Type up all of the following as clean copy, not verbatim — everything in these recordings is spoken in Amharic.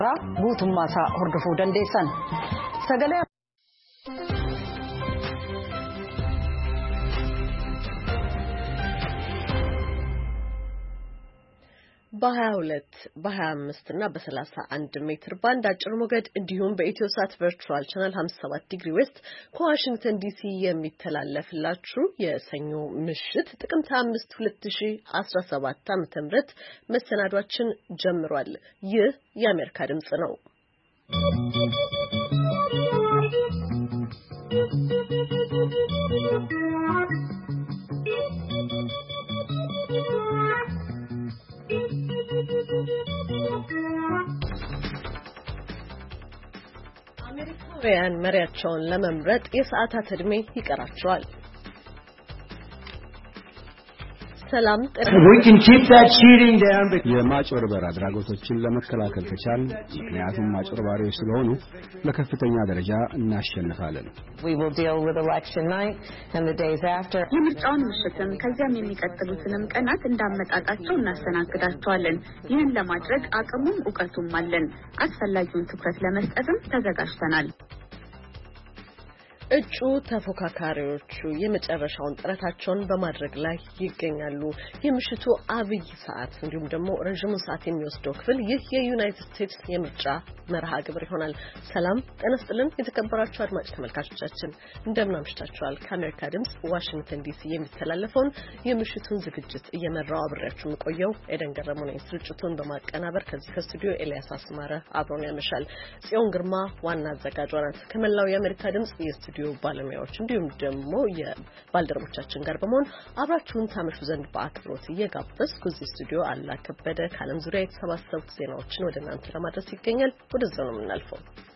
guutummaa isaa hordofuu dandeessan. Sagalee በ22 በ25 እና በ31 ሜትር ባንድ አጭር ሞገድ እንዲሁም በኢትዮሳት ቨርቹዋል ቻናል 57 ዲግሪ ዌስት ከዋሽንግተን ዲሲ የሚተላለፍላችሁ የሰኞ ምሽት ጥቅምት 5 2017 ዓ.ም መሰናዷችን ጀምሯል። ይህ የአሜሪካ ድምጽ ነው። አሜሪካውያን መሪያቸውን ለመምረጥ የሰዓታት እድሜ ይቀራቸዋል። ሰላም የማጭበርበር አድራጎቶችን ለመከላከል ከቻል ምክንያቱም ማጭበርባሪዎች ስለሆኑ ለከፍተኛ ደረጃ እናሸንፋለን። የምርጫውን ምሽትም ከዚያም የሚቀጥሉትንም ቀናት እንዳመጣጣቸው እናስተናግዳቸዋለን። ይህን ለማድረግ አቅሙም ዕውቀቱም አለን። አስፈላጊውን ትኩረት ለመስጠትም ተዘጋጅተናል። እጩ ተፎካካሪዎቹ የመጨረሻውን ጥረታቸውን በማድረግ ላይ ይገኛሉ። የምሽቱ አብይ ሰዓት እንዲሁም ደግሞ ረጅም ሰዓት የሚወስደው ክፍል ይህ የዩናይትድ ስቴትስ የምርጫ መርሃ ግብር ይሆናል። ሰላም ጤና ይስጥልን የተከበራችሁ አድማጭ ተመልካቾቻችን እንደምን አምሽታችኋል? ከአሜሪካ ድምጽ ዋሽንግተን ዲሲ የሚተላለፈውን የምሽቱን ዝግጅት እየመራው አብሬያችሁ ቆየው ኤደን ገረሙ ነኝ። ስርጭቱን በማቀናበር ከዚህ ከስቱዲዮ ኤልያስ አስማረ አብሮን ያመሻል። ጽዮን ግርማ ዋና አዘጋጇ ናት። ከመላው የአሜሪካ ድምጽ የስቱዲዮ ባለሙያዎች እንዲሁም ደግሞ የባልደረቦቻችን ጋር በመሆን አብራችሁን ታመሹ ዘንድ በአክብሮት እየጋበዝኩ እዚህ ስቱዲዮ አላ ከበደ ከዓለም ዙሪያ የተሰባሰቡ ዜናዎችን ወደ እናንተ ለማድረስ ይገኛል። ወደዛው ነው የምናልፈው።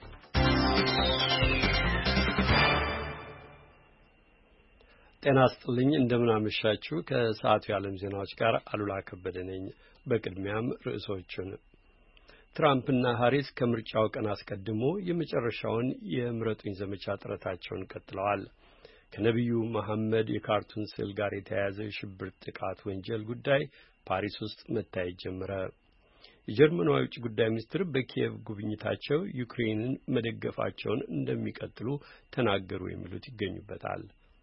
ጤና ይስጥልኝ እንደምን አመሻችሁ። ከሰዓቱ የዓለም ዜናዎች ጋር አሉላ ከበደ ነኝ። በቅድሚያም ርዕሶቹን ትራምፕና ሃሪስ ከምርጫው ቀን አስቀድሞ የመጨረሻውን የምረጡኝ ዘመቻ ጥረታቸውን ቀጥለዋል። ከነቢዩ መሐመድ የካርቱን ስዕል ጋር የተያያዘ ሽብር ጥቃት ወንጀል ጉዳይ ፓሪስ ውስጥ መታየት ጀመረ። የጀርመኑ ውጭ ጉዳይ ሚኒስትር በኪየቭ ጉብኝታቸው ዩክሬንን መደገፋቸውን እንደሚቀጥሉ ተናገሩ የሚሉት ይገኙበታል።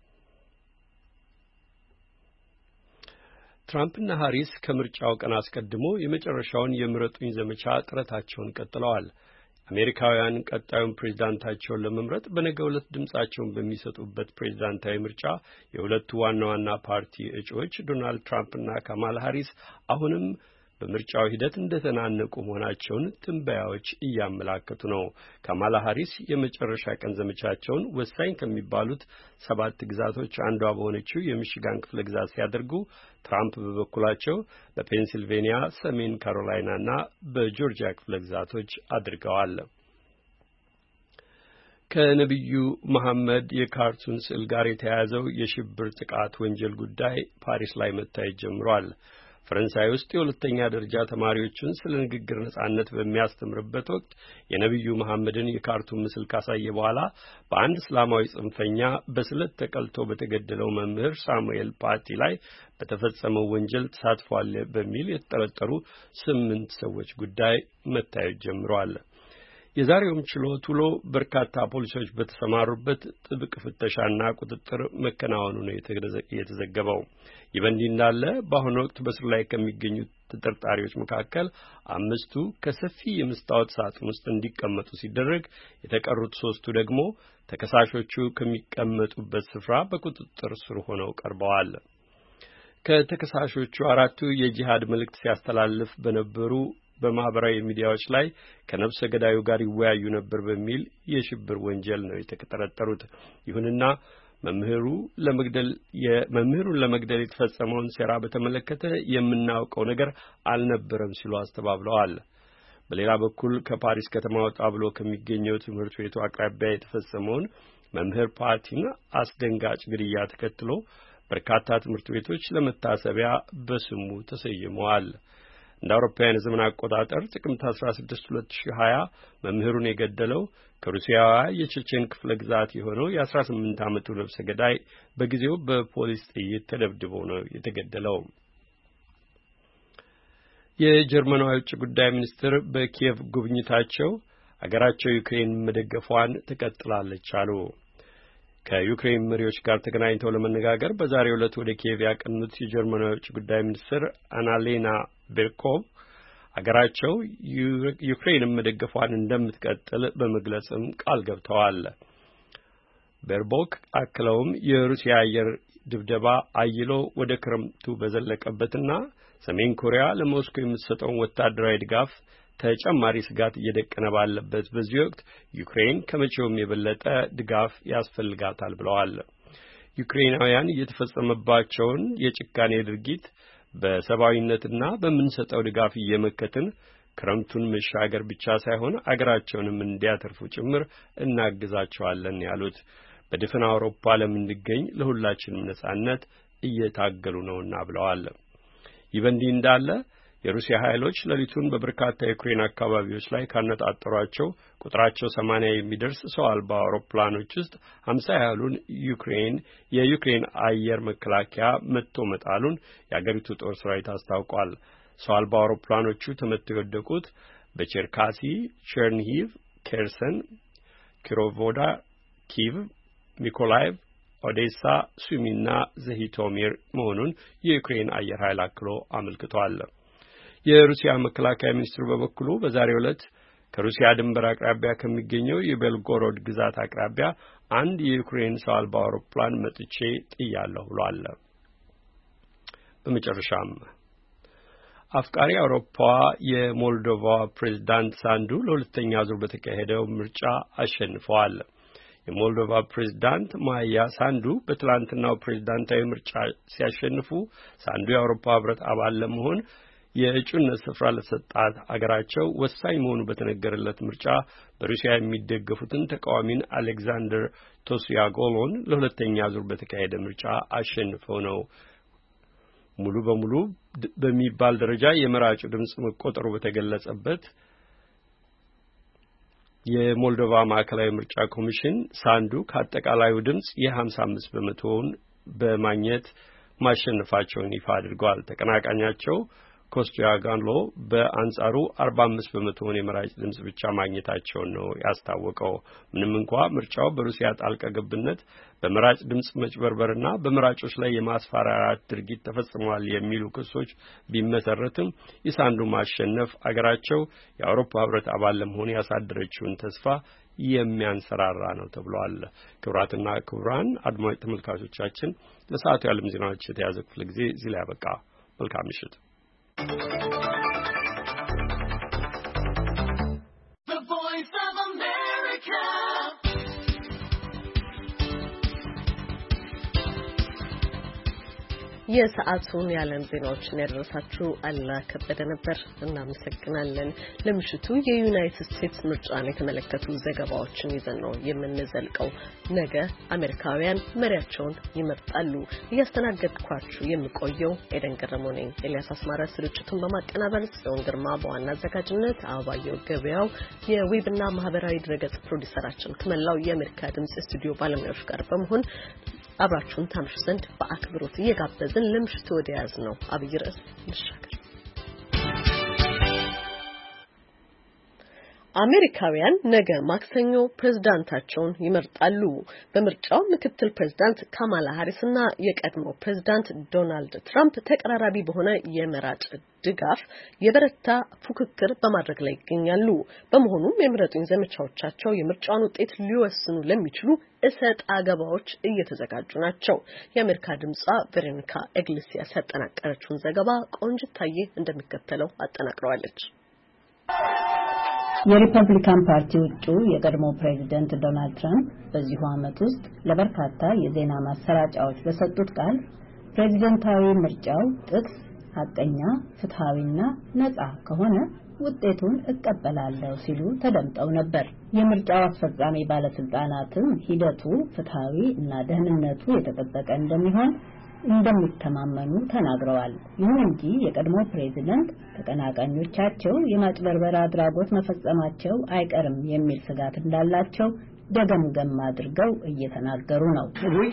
ትራምፕና ሃሪስ ከምርጫው ቀን አስቀድሞ የመጨረሻውን የምረጡኝ ዘመቻ ጥረታቸውን ቀጥለዋል። አሜሪካውያን ቀጣዩን ፕሬዝዳንታቸውን ለመምረጥ በነገው ዕለት ድምጻቸውን በሚሰጡበት ፕሬዝዳንታዊ ምርጫ የሁለቱ ዋና ዋና ፓርቲ እጩዎች ዶናልድ ትራምፕና ካማላ ሃሪስ አሁንም በምርጫው ሂደት እንደተናነቁ መሆናቸውን ትንበያዎች እያመላከቱ ነው። ካማላ ሃሪስ የመጨረሻ ቀን ዘመቻቸውን ወሳኝ ከሚባሉት 7 ግዛቶች አንዷ በሆነችው የሚሽጋን ክፍለ ግዛት ሲያደርጉ፣ ትራምፕ በበኩላቸው በፔንሲልቬኒያ፣ ሰሜን ካሮላይናና በጆርጂያ ክፍለ ግዛቶች አድርገዋል። ከነቢዩ መሐመድ የካርቱን ስዕል ጋር የተያያዘው የሽብር ጥቃት ወንጀል ጉዳይ ፓሪስ ላይ መታየት ጀምሯል። ፈረንሳይ ውስጥ የሁለተኛ ደረጃ ተማሪዎችን ስለ ንግግር ነጻነት በሚያስተምርበት ወቅት የነቢዩ መሐመድን የካርቱን ምስል ካሳየ በኋላ በአንድ እስላማዊ ጽንፈኛ በስለት ተቀልቶ በተገደለው መምህር ሳሙኤል ፓቲ ላይ በተፈጸመው ወንጀል ተሳትፏል በሚል የተጠረጠሩ 8 ሰዎች ጉዳይ መታየት ጀምሯል። የዛሬውም ችሎት ውሎ በርካታ ፖሊሶች በተሰማሩበት ጥብቅ ፍተሻና ቁጥጥር መከናወኑ ነው የተዘገበው። ይህ በእንዲህ እንዳለ በአሁኑ ወቅት በስር ላይ ከሚገኙት ተጠርጣሪዎች መካከል 5ቱ ከሰፊ የመስታወት ሳጥን ውስጥ እንዲቀመጡ ሲደረግ፣ የተቀሩት 3ቱ ደግሞ ተከሳሾቹ ከሚቀመጡበት ስፍራ በቁጥጥር ስር ሆነው ቀርበዋል። ከተከሳሾቹ 4ቱ የጂሃድ መልእክት ሲያስተላልፍ በነበሩ በማህበራዊ ሚዲያዎች ላይ ከነፍሰ ገዳዩ ጋር ይወያዩ ነበር በሚል የሽብር ወንጀል ነው የተጠረጠሩት። ይሁንና መምህሩን ለመግደል የተፈጸመውን ሴራ በተመለከተ የምናውቀው ነገር አልነበረም ሲሉ አስተባብለዋል። በሌላ በኩል ከፓሪስ ከተማ ወጣ ብሎ ከሚገኘው ትምህርት ቤቱ አቅራቢያ የተፈጸመውን መምህር ፓቲን አስደንጋጭ ግድያ ተከትሎ በርካታ ትምህርት ቤቶች ለመታሰቢያ በስሙ ተሰይመዋል። እንደ አውሮፓውያን ዘመን አቆጣጠር ጥቅምት 16 2020 መምህሩን የገደለው ከሩሲያዋ የቼቼን ክፍለ ግዛት የሆነው የ18 ዓመቱ ነፍሰ ገዳይ በጊዜው በፖሊስ ጥይት ተደብድቦ ነው የተገደለው። የጀርመኗ የውጭ ጉዳይ ሚኒስትር በኪየቭ ጉብኝታቸው አገራቸው ዩክሬን መደገፏን ትቀጥላለች አሉ። ከዩክሬን መሪዎች ጋር ተገናኝተው ለመነጋገር በዛሬው ዕለት ወደ ኪየቭ ያቀኑት የጀርመኗ የውጭ ጉዳይ ሚኒስትር አናሌና ቤርኮቭ አገራቸው ዩክሬን መደገፏን እንደምትቀጥል በመግለጽም ቃል ገብተዋል። ቤርቦክ አክለውም የሩሲያ አየር ድብደባ አይሎ ወደ ክረምቱ በዘለቀበትና ሰሜን ኮሪያ ለሞስኮ የምትሰጠውን ወታደራዊ ድጋፍ ተጨማሪ ስጋት እየደቀነ ባለበት በዚህ ወቅት ዩክሬን ከመቼውም የበለጠ ድጋፍ ያስፈልጋታል ብለዋል። ዩክሬናውያን እየተፈጸመባቸውን የጭካኔ ድርጊት በሰብአዊነትና በምንሰጠው ድጋፍ እየመከትን ክረምቱን መሻገር ብቻ ሳይሆን አገራቸውንም እንዲያተርፉ ጭምር እናግዛቸዋለን ያሉት በድፍን አውሮፓ ለምንገኝ ለሁላችንም ነጻነት እየታገሉ ነውና ብለዋል። ይህ በእንዲህ እንዳለ የሩሲያ ኃይሎች ሌሊቱን በበርካታ የዩክሬን አካባቢዎች ላይ ካነጣጠሯቸው ቁጥራቸው 80 የሚደርስ ሰው አልባ አውሮፕላኖች ውስጥ 50 ያህሉን የዩክሬን አየር መከላከያ መትቶ መጣሉን የአገሪቱ ጦር ሰራዊት አስታውቋል። ሰው አልባ አውሮፕላኖቹ ተመትተው የወደቁት በቼርካሲ፣ ቸርኒሂቭ፣ ኬርሰን፣ ኪሮቮዳ፣ ኪቭ፣ ሚኮላይቭ፣ ኦዴሳ፣ ሱሚና ዘሂቶሚር መሆኑን የዩክሬን አየር ኃይል አክሎ አመልክቷል። የሩሲያ መከላከያ ሚኒስትሩ በበኩሉ በዛሬው ዕለት ከሩሲያ ድንበር አቅራቢያ ከሚገኘው የቤልጎሮድ ግዛት አቅራቢያ አንድ የዩክሬን ሰው አልባ አውሮፕላን መጥቼ ጥያለሁ ብሏል። በመጨረሻም አፍቃሪ አውሮፓ የሞልዶቫ ፕሬዝዳንት ሳንዱ ለሁለተኛ ዙር በተካሄደው ምርጫ አሸንፈዋል። የሞልዶቫ ፕሬዝዳንት ማያ ሳንዱ በትላንትናው ፕሬዝዳንታዊ ምርጫ ሲያሸንፉ ሳንዱ የአውሮፓ ሕብረት አባል ለመሆን የእጩነት ስፍራ ለሰጣት አገራቸው ወሳኝ መሆኑ በተነገረለት ምርጫ በሩሲያ የሚደገፉትን ተቃዋሚን አሌክዛንደር ቶሲያጎሎን ለሁለተኛ ዙር በተካሄደ ምርጫ አሸንፈው ነው ሙሉ በሙሉ በሚባል ደረጃ የመራጩ ድምጽ መቆጠሩ በተገለጸበት የሞልዶቫ ማዕከላዊ ምርጫ ኮሚሽን ሳንዱ ከአጠቃላዩ ድምጽ የ55 በመቶውን በማግኘት ማሸነፋቸውን ይፋ አድርገዋል። ተቀናቃኛቸው ኮስቲያጋንሎ በአንጻሩ 45 በመቶውን የመራጭ ድምጽ ብቻ ማግኘታቸውን ነው ያስታወቀው። ምንም እንኳ ምርጫው በሩሲያ ጣልቃ ገብነት በመራጭ ድምጽ መጭበርበርና በመራጮች ላይ የማስፈራራት ድርጊት ተፈጽሟል የሚሉ ክሶች ቢመሰረትም የሳንዱ ማሸነፍ አገራቸው የአውሮፓ ሕብረት አባል ለመሆን ያሳደረችውን ተስፋ የሚያንሰራራ ነው ተብሏል። ክቡራትና ክቡራን አድማጭ ተመልካቾቻችን ለሰዓቱ የዓለም ዜናዎች የተያዘ ክፍለ ጊዜ እዚህ ላይ ያበቃ። መልካም ምሽት። የሰዓቱን የዓለም ዜናዎችን ያደረሳችሁ አላ ከበደ ነበር። እናመሰግናለን። ለምሽቱ የዩናይትድ ስቴትስ ምርጫን የተመለከቱ ዘገባዎችን ይዘን ነው የምንዘልቀው። ነገ አሜሪካውያን መሪያቸውን ይመርጣሉ። እያስተናገድኳችሁ የምቆየው ኤደን ገረመው ነኝ። ኤልያስ አስማራ ስርጭቱን በማቀናበር ጽዮን ግርማ በዋና አዘጋጅነት፣ አበባየሁ ገበያው የዌብና ማህበራዊ ድረገጽ ፕሮዲሰራችን ከመላው የአሜሪካ ድምጽ ስቱዲዮ ባለሙያዎች ጋር በመሆን አብራችሁን ታምሹ ዘንድ በአክብሮት እየጋበዝን ለምሽቱ ወደ ያዝነው አብይ ርዕስ እንሻገር። አሜሪካውያን ነገ ማክሰኞ ፕሬዝዳንታቸውን ይመርጣሉ። በምርጫው ምክትል ፕሬዝዳንት ካማላ ሃሪስና የቀድሞ ፕሬዝዳንት ዶናልድ ትራምፕ ተቀራራቢ በሆነ የመራጭ ድጋፍ የበረታ ፉክክር በማድረግ ላይ ይገኛሉ። በመሆኑም የምረጡኝ ዘመቻዎቻቸው የምርጫውን ውጤት ሊወስኑ ለሚችሉ እሰጥ አገባዎች እየተዘጋጁ ናቸው። የአሜሪካ ድምጿ ቬሮኒካ ኢግሌሲያስ ያጠናቀረችውን ዘገባ ቆንጅታዬ እንደሚከተለው አጠናቅረዋለች። የሪፐብሊካን ፓርቲ እጩ የቀድሞ ፕሬዝዳንት ዶናልድ ትራምፕ በዚሁ ዓመት ውስጥ ለበርካታ የዜና ማሰራጫዎች በሰጡት ቃል ፕሬዝዳንታዊ ምርጫው ጥቅስ ሐቀኛ፣ ፍትሃዊና ነጻ ከሆነ ውጤቱን እቀበላለሁ ሲሉ ተደምጠው ነበር። የምርጫው አስፈጻሚ ባለስልጣናትም ሂደቱ ፍትሃዊ እና ደህንነቱ የተጠበቀ እንደሚሆን እንደሚተማመኑ ተናግረዋል። ይሁን እንጂ የቀድሞ ፕሬዝዳንት ተቀናቃኞቻቸው የማጭበርበር አድራጎት መፈጸማቸው አይቀርም የሚል ስጋት እንዳላቸው ደገምገም አድርገው እየተናገሩ ነው።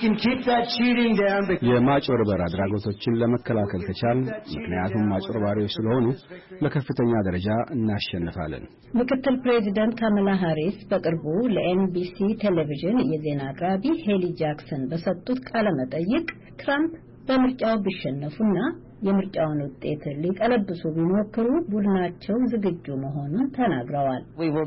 የማጭበርበር አድራጎቶችን ለመከላከል ከቻል ምክንያቱም ማጭበርባሪዎች ስለሆኑ ለከፍተኛ ደረጃ እናሸንፋለን። ምክትል ፕሬዚደንት ካማላ ሃሪስ በቅርቡ ለኤንቢሲ ቴሌቪዥን የዜና አቅራቢ ሄሊ ጃክሰን በሰጡት ቃለ መጠይቅ ትራምፕ በምርጫው ቢሸነፉና የምርጫውን ውጤት ሊቀለብሱ ቢሞክሩ ቡድናቸው ዝግጁ መሆኑን ተናግረዋል።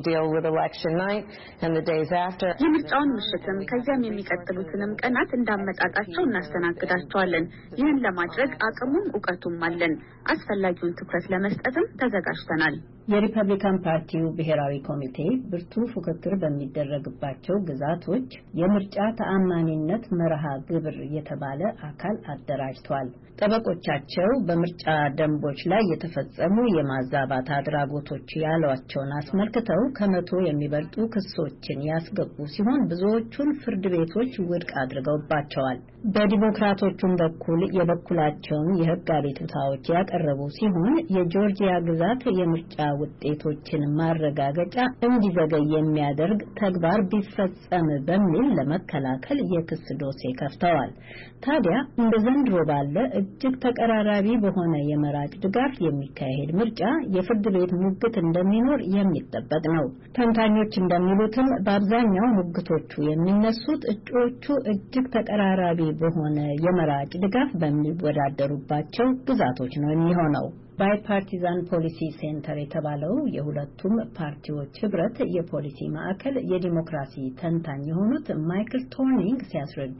የምርጫውን ምሽትም ከዚያም የሚቀጥሉትንም ቀናት እንዳመጣጣቸው እናስተናግዳቸዋለን። ይህን ለማድረግ አቅሙም ዕውቀቱም አለን። አስፈላጊውን ትኩረት ለመስጠትም ተዘጋጅተናል። የሪፐብሊካን ፓርቲው ብሔራዊ ኮሚቴ ብርቱ ፉክክር በሚደረግባቸው ግዛቶች የምርጫ ተአማኒነት መርሃ ግብር የተባለ አካል አደራጅቷል። ጠበቆቻቸው በምርጫ ደንቦች ላይ የተፈጸሙ የማዛባት አድራጎቶች ያሏቸውን አስመልክተው ከመቶ የሚበልጡ ክሶችን ያስገቡ ሲሆን ብዙዎቹን ፍርድ ቤቶች ውድቅ አድርገውባቸዋል። በዲሞክራቶቹም በኩል የበኩላቸውን የሕግ አቤቱታዎች ያቀረቡ ሲሆን የጆርጂያ ግዛት የምርጫ ውጤቶችን ማረጋገጫ እንዲዘገይ የሚያደርግ ተግባር ቢፈጸም በሚል ለመከላከል የክስ ዶሴ ከፍተዋል። ታዲያ እንደ ዘንድሮ ባለ እጅግ ተቀራራቢ በሆነ የመራጭ ድጋፍ የሚካሄድ ምርጫ የፍርድ ቤት ሙግት እንደሚኖር የሚጠበቅ ነው። ተንታኞች እንደሚሉትም በአብዛኛው ሙግቶቹ የሚነሱት እጩዎቹ እጅግ ተቀራራቢ በሆነ የመራጭ ድጋፍ በሚወዳደሩባቸው ግዛቶች ነው የሚሆነው። ባይፓርቲዛን ፖሊሲ ሴንተር የተባለው የሁለቱም ፓርቲዎች ህብረት የፖሊሲ ማዕከል የዲሞክራሲ ተንታኝ የሆኑት ማይክል ቶርኒንግ ሲያስረዱ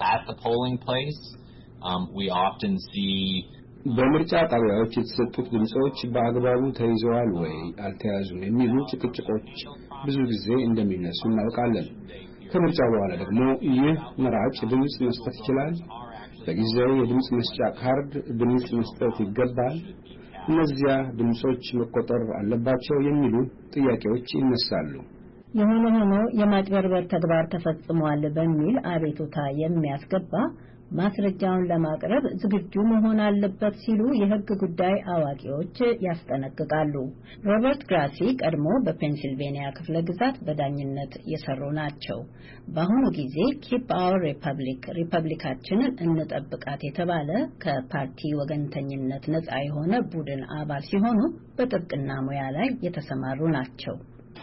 በምርጫ ጣቢያዎች የተሰጡት ድምጾች በአግባቡ ተይዘዋል ወይ አልተያዙም የሚሉ ጭቅጭቆች ብዙ ጊዜ እንደሚነሱ እናውቃለን። ከምርጫው በኋላ ደግሞ ይህ መራጭ ድምጽ መስጠት ይችላል፣ በጊዜው የድምጽ መስጫ ካርድ ድምጽ መስጠት ይገባል፣ እነዚያ ድምጾች መቆጠር አለባቸው የሚሉ ጥያቄዎች ይነሳሉ። የሆነ ሆኖ የማጭበርበር ተግባር ተፈጽሟል በሚል አቤቱታ የሚያስገባ ማስረጃውን ለማቅረብ ዝግጁ መሆን አለበት ሲሉ የሕግ ጉዳይ አዋቂዎች ያስጠነቅቃሉ። ሮበርት ግራሲ ቀድሞ በፔንሲልቬኒያ ክፍለ ግዛት በዳኝነት የሰሩ ናቸው። በአሁኑ ጊዜ ኪፕ አወር ሪፐብሊካችንን እንጠብቃት የተባለ ከፓርቲ ወገንተኝነት ነፃ የሆነ ቡድን አባል ሲሆኑ በጥብቅና ሙያ ላይ የተሰማሩ ናቸው።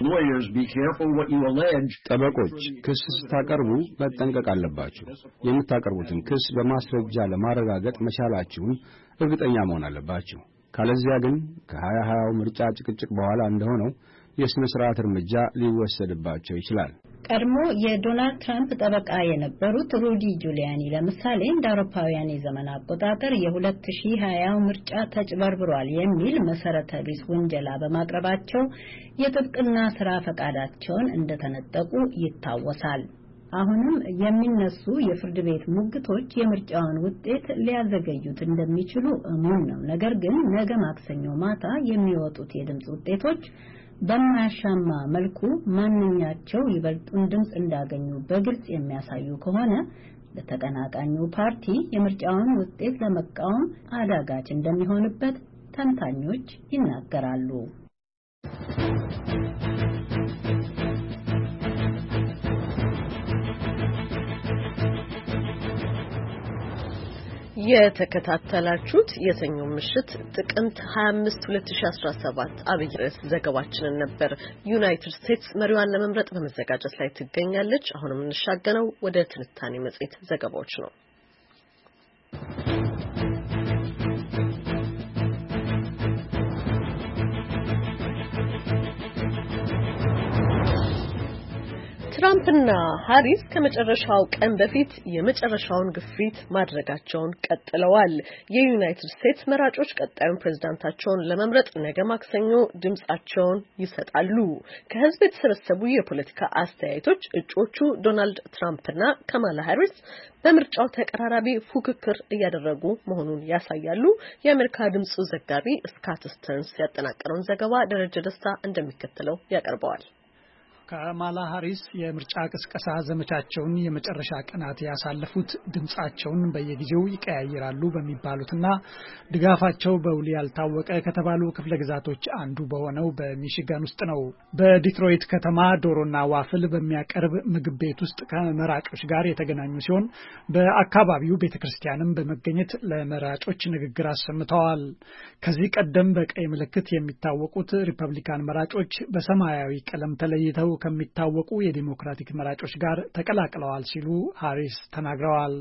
ጠበቆች ክስ ስታቀርቡ መጠንቀቅ አለባችሁ። የምታቀርቡትን ክስ በማስረጃ ለማረጋገጥ መቻላችሁን እርግጠኛ መሆን አለባችሁ። ካለዚያ ግን ከ2020 ምርጫ ጭቅጭቅ በኋላ እንደሆነው የስነ ስርዓት እርምጃ ሊወሰድባቸው ይችላል። ቀድሞ የዶናልድ ትራምፕ ጠበቃ የነበሩት ሩዲ ጁሊያኒ ለምሳሌ እንደ አውሮፓውያን የዘመን አቆጣጠር የ2020 ምርጫ ተጭበርብሯል የሚል መሰረተ ቢስ ውንጀላ በማቅረባቸው የጥብቅና ስራ ፈቃዳቸውን እንደተነጠቁ ይታወሳል። አሁንም የሚነሱ የፍርድ ቤት ሙግቶች የምርጫውን ውጤት ሊያዘገዩት እንደሚችሉ እሙን ነው። ነገር ግን ነገ ማክሰኞ ማታ የሚወጡት የድምጽ ውጤቶች በማያሻማ መልኩ ማንኛቸው ይበልጡን ድምጽ እንዳገኙ በግልጽ የሚያሳዩ ከሆነ ለተቀናቃኙ ፓርቲ የምርጫውን ውጤት ለመቃወም አዳጋች እንደሚሆንበት ተንታኞች ይናገራሉ። የተከታተላችሁት የሰኞ ምሽት ጥቅምት 25 2017 አብይ ርዕስ ዘገባችንን ነበር። ዩናይትድ ስቴትስ መሪዋን ለመምረጥ በመዘጋጀት ላይ ትገኛለች። አሁንም እንሻገረው ወደ ትንታኔ መጽሔት ዘገባዎች ነው። ትራምፕና ሃሪስ ከመጨረሻው ቀን በፊት የመጨረሻውን ግፊት ማድረጋቸውን ቀጥለዋል። የዩናይትድ ስቴትስ መራጮች ቀጣዩን ፕሬዝዳንታቸውን ለመምረጥ ነገ ማክሰኞ ድምጻቸውን ይሰጣሉ። ከህዝብ የተሰበሰቡ የፖለቲካ አስተያየቶች እጩዎቹ ዶናልድ ትራምፕና ካማላ ሃሪስ በምርጫው ተቀራራቢ ፉክክር እያደረጉ መሆኑን ያሳያሉ። የአሜሪካ ድምጹ ዘጋቢ ስካት ስተርንስ ያጠናቀረውን ዘገባ ደረጀ ደስታ እንደሚከተለው ያቀርበዋል። ካማላ ሃሪስ የምርጫ ቅስቀሳ ዘመቻቸውን የመጨረሻ ቀናት ያሳለፉት ድምጻቸውን በየጊዜው ይቀያይራሉ በሚባሉትና ድጋፋቸው በውል ያልታወቀ ከተባሉ ክፍለ ግዛቶች አንዱ በሆነው በሚሽጋን ውስጥ ነው። በዲትሮይት ከተማ ዶሮና ዋፍል በሚያቀርብ ምግብ ቤት ውስጥ ከመራጮች ጋር የተገናኙ ሲሆን በአካባቢው ቤተክርስቲያንም በመገኘት ለመራጮች ንግግር አሰምተዋል። ከዚህ ቀደም በቀይ ምልክት የሚታወቁት ሪፐብሊካን መራጮች በሰማያዊ ቀለም ተለይተው ከሚታወቁ የዲሞክራቲክ መራጮች ጋር ተቀላቅለዋል ሲሉ ሃሪስ ተናግረዋል።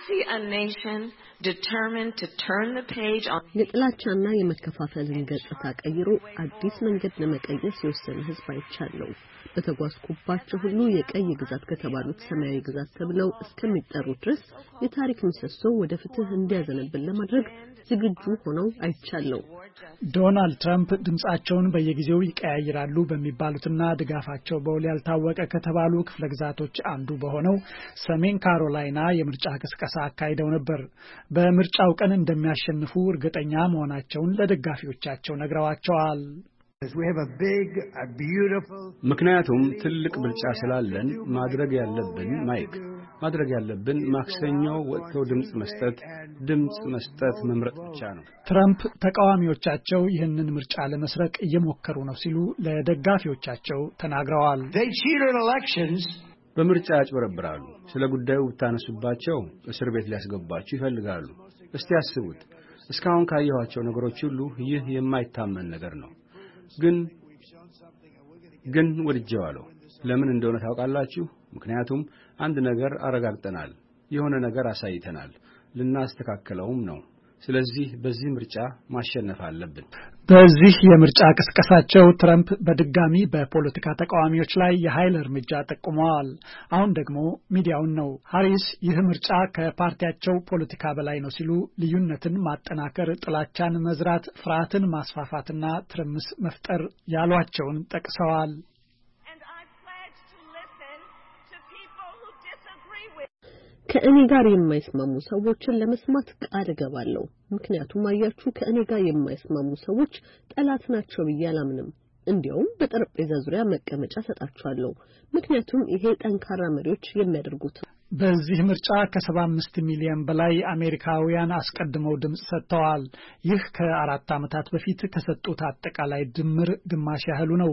የጥላቻና የመከፋፈልን ገጽታ ቀይሮ አዲስ መንገድ ለመቀየስ የወሰነ ህዝብ አይቻለሁ። በተጓዝኩባቸው ሁሉ የቀይ ግዛት ከተባሉት ሰማያዊ ግዛት ተብለው እስከሚጠሩ ድረስ የታሪክ ምሰሶ ወደ ፍትህ እንዲያዘነብል ለማድረግ ዝግጁ ሆነው አይቻለሁ። ዶናልድ ትራምፕ ድምጻቸውን በየጊዜው ይቀያይራሉ በሚባሉትና ድጋፋቸው በውል ያልታወቀ ከተባሉ ክፍለ ግዛቶች አንዱ በሆነው ሰሜን ካሮላይና የምርጫ ቅስቀሳ አካሂደው ነበር። በምርጫው ቀን እንደሚያሸንፉ እርግጠኛ መሆናቸውን ለደጋፊዎቻቸው ነግረዋቸዋል። ምክንያቱም ትልቅ ብልጫ ስላለን ማድረግ ያለብን ማክሰኞ ወጥተው ድምጽ መስጠት መምረጥ ብቻ ነው። ትራምፕ ተቃዋሚዎቻቸው ይህንን ምርጫ ለመስረቅ እየሞከሩ ነው ሲሉ ለደጋፊዎቻቸው ተናግረዋል። በምርጫ ያጭበረብራሉ። ስለ ጉዳዩ ብታነሱባቸው እስር ቤት ሊያስገባችሁ ይፈልጋሉ። እስቲ ያስቡት። እስካሁን ካየኋቸው ነገሮች ሁሉ ይህ የማይታመን ነገር ነው። ግን ወድጄዋለሁ። ለምን እንደሆነ ታውቃላችሁ? ምክንያቱም አንድ ነገር አረጋግጠናል፣ የሆነ ነገር አሳይተናል፣ ልናስተካክለውም ነው። ስለዚህ በዚህ ምርጫ ማሸነፍ አለብን። በዚህ የምርጫ ቅስቀሳቸው ትራምፕ በድጋሚ በፖለቲካ ተቃዋሚዎች ላይ የኃይል እርምጃ ጠቁመዋል። አሁን ደግሞ ሚዲያውን ነው። ሃሪስ ይህ ምርጫ ከፓርቲያቸው ፖለቲካ በላይ ነው ሲሉ ልዩነትን ማጠናከር፣ ጥላቻን መዝራት፣ ፍርሃትን ማስፋፋትና ትርምስ መፍጠር ያሏቸውን ጠቅሰዋል። ከእኔ ጋር የማይስማሙ ሰዎችን ለመስማት ቃል እገባለሁ። ምክንያቱም አያችሁ ከእኔ ጋር የማይስማሙ ሰዎች ጠላት ናቸው ብዬ አላምንም። እንዲያውም በጠረጴዛ ዙሪያ መቀመጫ ሰጣቸዋለሁ። ምክንያቱም ይሄ ጠንካራ መሪዎች የሚያደርጉት። በዚህ ምርጫ ከ75 ሚሊዮን በላይ አሜሪካውያን አስቀድመው ድምጽ ሰጥተዋል። ይህ ከ4 ዓመታት በፊት ከሰጡት አጠቃላይ ድምር ግማሽ ያህሉ ነው።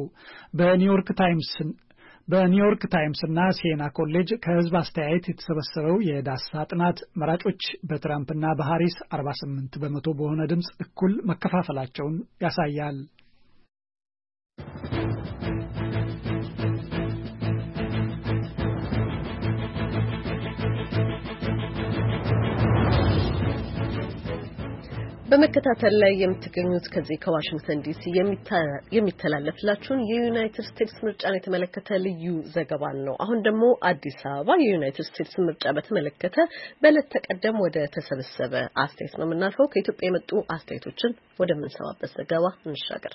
በኒውዮርክ ታይምስ እና ሲየና ኮሌጅ ከህዝብ አስተያየት የተሰበሰበው የዳሰሳ ጥናት መራጮች በትራምፕና በሃሪስ 48 በመቶ በሆነ ድምጽ እኩል መከፋፈላቸውን ያሳያል። በመከታተል ላይ የምትገኙት ከዚህ ከዋሽንግተን ዲሲ የሚተላለፍላችሁን የዩናይትድ ስቴትስ ምርጫን የተመለከተ ልዩ ዘገባን ነው። አሁን ደግሞ አዲስ አበባ የዩናይትድ ስቴትስ ምርጫ በተመለከተ በዕለት ተቀደም ወደ ተሰበሰበ አስተያየት ነው የምናልፈው። ከኢትዮጵያ የመጡ አስተያየቶችን ወደምንሰማበት ዘገባ እንሻገር።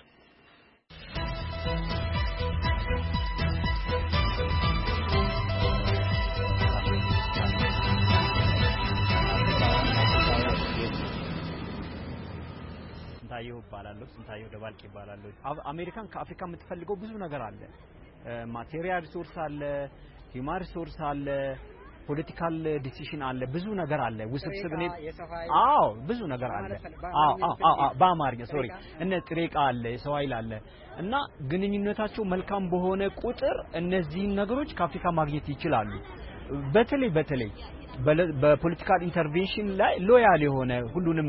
ስንታየው ደባልቅ ይባላል። አሜሪካን ከአፍሪካ የምትፈልገው ብዙ ነገር አለ። ማቴሪያል ሪሶርስ አለ፣ ሂውማን ሪሶርስ አለ፣ ፖለቲካል ዲሲሽን አለ፣ ብዙ ነገር አለ። ውስብስብ ነው። ብዙ ነገር አለ። በአማርኛ እነ ጥሬ ዕቃ አለ፣ የሰው ኃይል አለ እና ግንኙነታቸው መልካም በሆነ ቁጥር እነዚህ ነገሮች ከአፍሪካ ማግኘት ይችላሉ። በተለይ በፖለቲካል ኢንተርቬንሽን ላይ ሎያል የሆነ ሁሉንም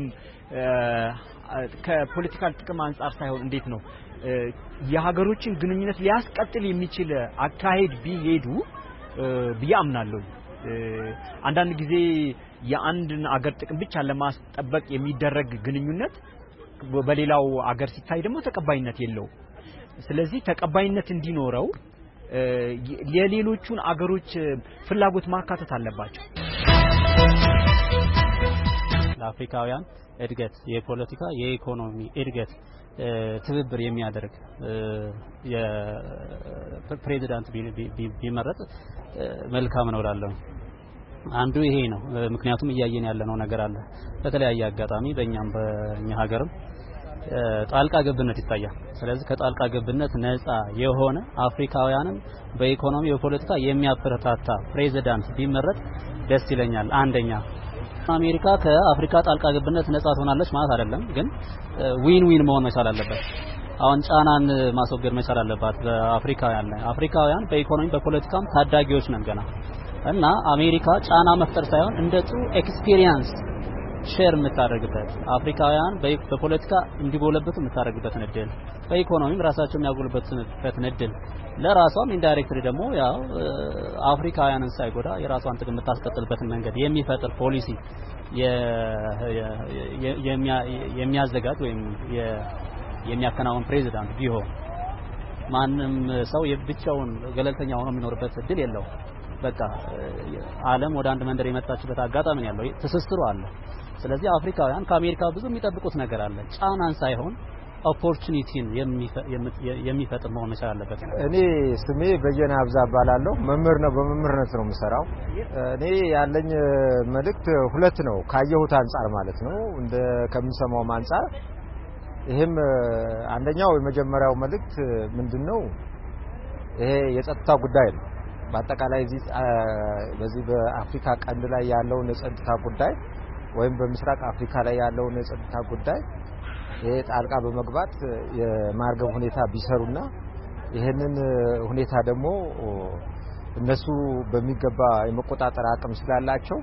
ከፖለቲካል ጥቅም አንፃር ሳይሆን እንዴት ነው የሀገሮችን ግንኙነት ሊያስቀጥል የሚችል አካሄድ ቢሄዱ ቢያምናለሁ። አንዳንድ ጊዜ የአንድን አገር ጥቅም ብቻ ለማስጠበቅ የሚደረግ ግንኙነት በሌላው አገር ሲታይ ደግሞ ተቀባይነት የለው። ስለዚህ ተቀባይነት እንዲኖረው የሌሎቹን አገሮች ፍላጎት ማካተት አለባቸው። ለአፍሪካውያን እድገት የፖለቲካ የኢኮኖሚ እድገት ትብብር የሚያደርግ የፕሬዝዳንት ቢመረጥ መልካም ነው እላለሁ። አንዱ ይሄ ነው። ምክንያቱም እያየን ያለነው ነገር አለ። በተለያየ አጋጣሚ በእኛ ሀገርም ጣልቃ ገብነት ይታያል። ስለዚህ ከጣልቃ ገብነት ነፃ የሆነ አፍሪካውያንን በኢኮኖሚ በፖለቲካ የሚያበረታታ ፕሬዝዳንት ቢመረጥ ደስ ይለኛል። አንደኛ አሜሪካ ከአፍሪካ ጣልቃ ገብነት ነፃ ትሆናለች ማለት አይደለም፣ ግን ዊን ዊን መሆን መቻል አለበት። አሁን ጫናን ማስወገድ መቻል አለባት በአፍሪካውያን ላይ። አፍሪካውያን በኢኮኖሚ በፖለቲካም ታዳጊዎች ነን ገና እና አሜሪካ ጫና መፍጠር ሳይሆን እንደ ጥሩ ኤክስፒሪየንስ ሼር የምታደርግበት አፍሪካውያን በፖለቲካ እንዲጎለብቱ የምታደርግበት እድል በኢኮኖሚም ራሳቸው የሚያጎለብቱበት እድል ለራሷም ኢንዳይሬክትሊ ደግሞ ያው አፍሪካውያንን ሳይጎዳ የራሷን ጥቅም የምታስቀጥልበትን መንገድ የሚፈጥር ፖሊሲ የሚያዘጋጅ ወይም የሚያከናውን ፕሬዝዳንት ቢሆን ማንም ሰው የብቻውን ገለልተኛ ሆኖ የሚኖርበት እድል የለው። በቃ ዓለም ወደ አንድ መንደር የመጣችበት አጋጣሚ ነው ያለው፣ ትስስሩ አለ። ስለዚህ አፍሪካውያን ከአሜሪካ ብዙ የሚጠብቁት ነገር አለ። ጫናን ሳይሆን ኦፖርቹኒቲን የሚፈጥር መሆን መቻል አለበት። እኔ ስሜ በየነ አብዛ እባላለሁ። መምህር ነው፣ በመምህርነት ነው የምሰራው። እኔ ያለኝ መልእክት ሁለት ነው ካየሁት አንፃር ማለት ነው፣ እንደ ከምሰማው አንፃር። ይሄም አንደኛው የመጀመሪያው መልእክት ምንድነው? ይሄ የጸጥታ ጉዳይ ነው። በአጠቃላይ በዚህ በአፍሪካ ቀንድ ላይ ያለውን የጸጥታ ጉዳይ ወይም በምስራቅ አፍሪካ ላይ ያለውን የጸጥታ ጉዳይ ይሄ ጣልቃ በመግባት የማርገብ ሁኔታ ቢሰሩና ይሄንን ሁኔታ ደግሞ እነሱ በሚገባ የመቆጣጠር አቅም ስላላቸው